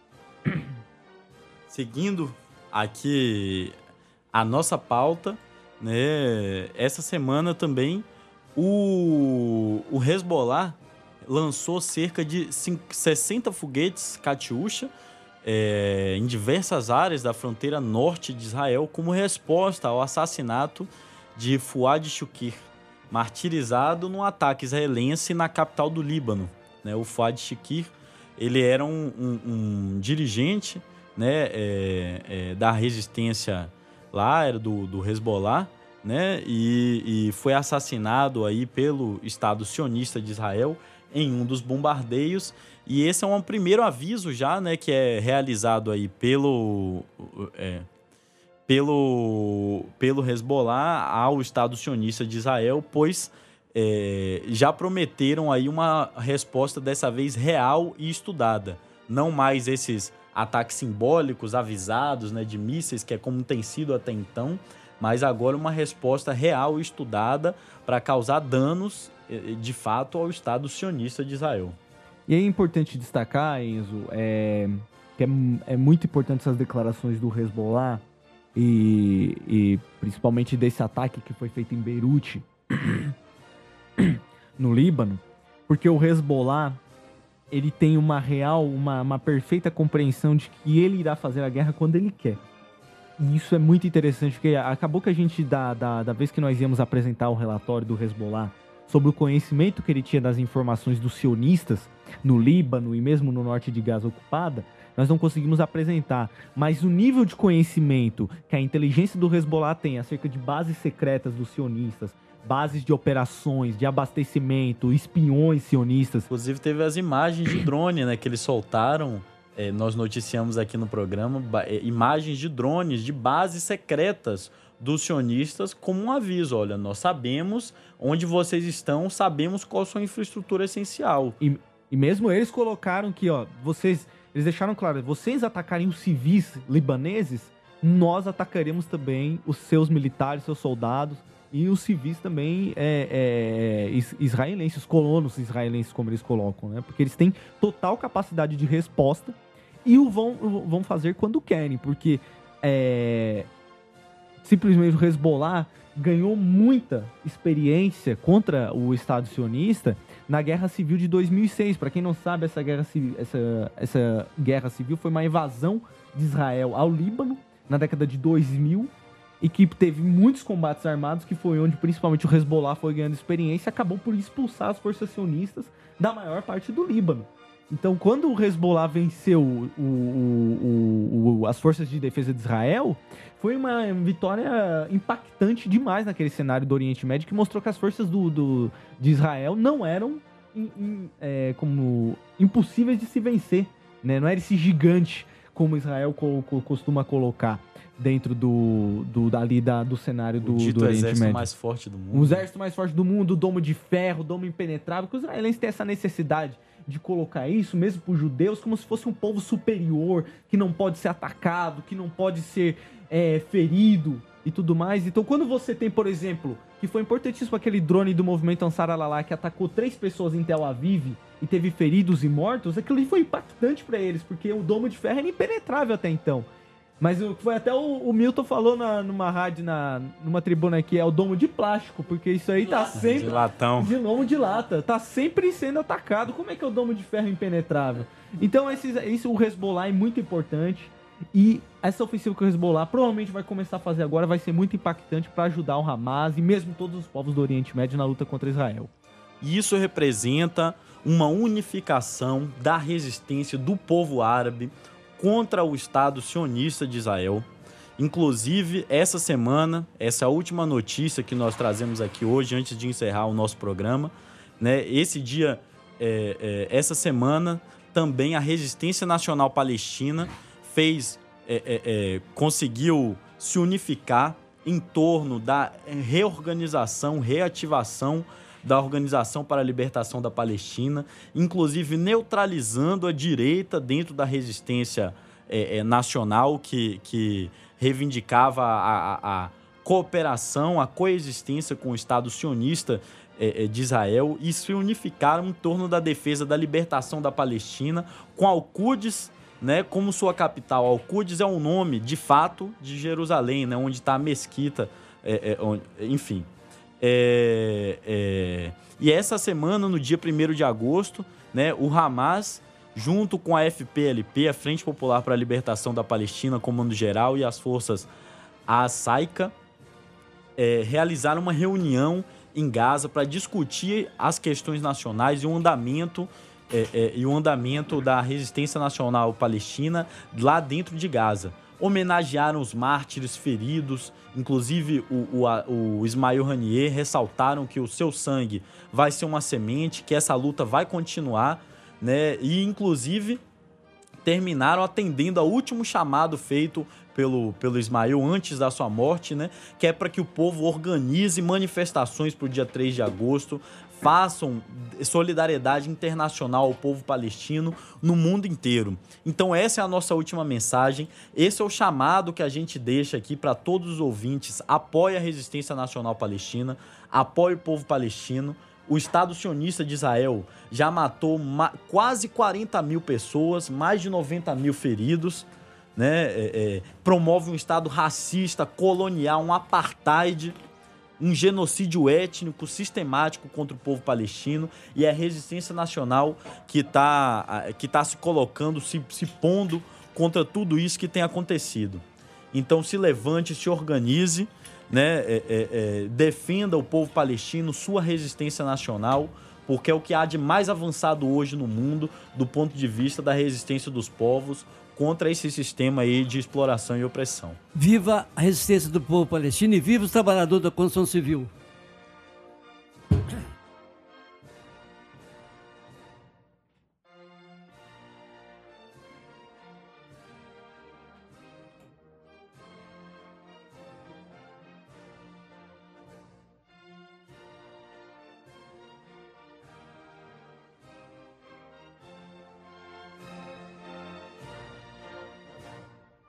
Seguindo aqui a nossa pauta, né? Essa semana também o Hezbollah lançou cerca de 60 foguetes Katyusha em diversas áreas da fronteira norte de Israel como resposta ao assassinato de Fuad Shukr, martirizado num ataque israelense na capital do Líbano. Né? O Fuad Shukr, ele era um dirigente, né, da resistência lá, era do Hezbollah, né, e foi assassinado aí pelo Estado sionista de Israel em um dos bombardeios. E esse é um primeiro aviso já, né, que é realizado aí pelo Hezbollah ao Estado sionista de Israel, pois já prometeram aí uma resposta dessa vez real e estudada. Não mais esses ataques simbólicos, avisados, né, de mísseis, que é como tem sido até então, mas agora uma resposta real e estudada para causar danos, de fato, ao Estado sionista de Israel.
E é importante destacar, Enzo, que é muito importante essas declarações do Hezbollah e principalmente desse ataque que foi feito em Beirute, no Líbano, porque o Hezbollah, ele tem uma perfeita compreensão de que ele irá fazer a guerra quando ele quer. E isso é muito interessante, porque acabou que a gente, da vez que nós íamos apresentar o relatório do Hezbollah sobre o conhecimento que ele tinha das informações dos sionistas no Líbano e mesmo no norte de Gaza ocupada, nós não conseguimos apresentar. Mas o nível de conhecimento que a inteligência do Hezbollah tem acerca de bases secretas dos sionistas, bases de operações, de abastecimento, espiões sionistas.
Inclusive teve as imagens de drone, né, que eles soltaram, nós noticiamos aqui no programa, imagens de drones, de bases secretas dos sionistas, como um aviso: olha, nós sabemos onde vocês estão, sabemos qual a sua infraestrutura essencial.
E mesmo eles colocaram que, eles deixaram claro, vocês atacarem os civis libaneses, nós atacaremos também os seus militares, seus soldados, e os civis também israelenses, os colonos israelenses, como eles colocam, né? Porque eles têm total capacidade de resposta e vão fazer quando querem, porque simplesmente o Hezbollah ganhou muita experiência contra o Estado sionista na Guerra Civil de 2006. Para quem não sabe, essa guerra civil foi uma invasão de Israel ao Líbano na década de 2000, e que teve muitos combates armados, que foi onde principalmente o Hezbollah foi ganhando experiência e acabou por expulsar as forças sionistas da maior parte do Líbano. Então, quando o Hezbollah venceu as forças de defesa de Israel, foi uma vitória impactante demais naquele cenário do Oriente Médio, que mostrou que as forças de Israel não eram como impossíveis de se vencer, né? Não era esse gigante como Israel costuma colocar dentro do cenário do Oriente Médio. O
exército mais forte do mundo.
O exército mais forte do mundo, o domo de ferro, o domo impenetrável, que os israelenses têm essa necessidade de colocar isso, mesmo para os judeus, como se fosse um povo superior, que não pode ser atacado, que não pode ser ferido e tudo mais. Então, quando você tem, por exemplo, que foi importantíssimo aquele drone do movimento Ansar Allah que atacou 3 pessoas em Tel Aviv e teve feridos e mortos, aquilo foi impactante para eles, porque o domo de ferro era impenetrável até então. Mas foi até o Milton falou numa rádio, numa tribuna aqui, é o domo de plástico, porque isso aí tá sempre...
De latão.
De domo de lata. Tá sempre sendo atacado. Como é que é o domo de ferro impenetrável? Então, o Hezbollah é muito importante. E essa ofensiva que o Hezbollah provavelmente vai começar a fazer agora vai ser muito impactante para ajudar o Hamas e mesmo todos os povos do Oriente Médio na luta contra Israel.
E isso representa uma unificação da resistência do povo árabe contra o Estado sionista de Israel. Inclusive, essa semana, essa última notícia que nós trazemos aqui hoje, antes de encerrar o nosso programa, né, essa semana, também a Resistência Nacional Palestina conseguiu se unificar em torno da reorganização, reativação da Organização para a Libertação da Palestina, inclusive neutralizando a direita dentro da resistência nacional que reivindicava a cooperação, a coexistência com o Estado sionista de Israel, e se unificaram em torno da defesa da libertação da Palestina, com Al-Quds né, como sua capital. Al-Quds é um nome, de fato, de Jerusalém, né, onde está a mesquita, enfim. E essa semana, no dia 1º de agosto, né, o Hamas, junto com a FPLP, a Frente Popular para a Libertação da Palestina, Comando Geral, e as forças As-Saika, realizaram uma reunião em Gaza para discutir as questões nacionais e o andamento da resistência nacional palestina lá dentro de Gaza. Homenagearam os mártires feridos, inclusive o Ismail Haniyeh, ressaltaram que o seu sangue vai ser uma semente, que essa luta vai continuar, né? E inclusive terminaram atendendo ao último chamado feito pelo Ismail antes da sua morte, né? Que é para que o povo organize manifestações para o dia 3 de agosto, façam solidariedade internacional ao povo palestino no mundo inteiro. Então essa é a nossa última mensagem, esse é o chamado que a gente deixa aqui para todos os ouvintes. Apoie a resistência nacional palestina, apoie o povo palestino. O Estado sionista de Israel já matou quase 40 mil pessoas, mais de 90 mil feridos, né? Promove um Estado racista, colonial, um apartheid, um genocídio étnico sistemático contra o povo palestino, e é a resistência nacional que tá se colocando, se pondo contra tudo isso que tem acontecido. Então se levante, se organize, né? Defenda o povo palestino, sua resistência nacional, porque é o que há de mais avançado hoje no mundo do ponto de vista da resistência dos povos contra esse sistema aí de exploração e opressão.
Viva a resistência do povo palestino e viva os trabalhadores da construção civil!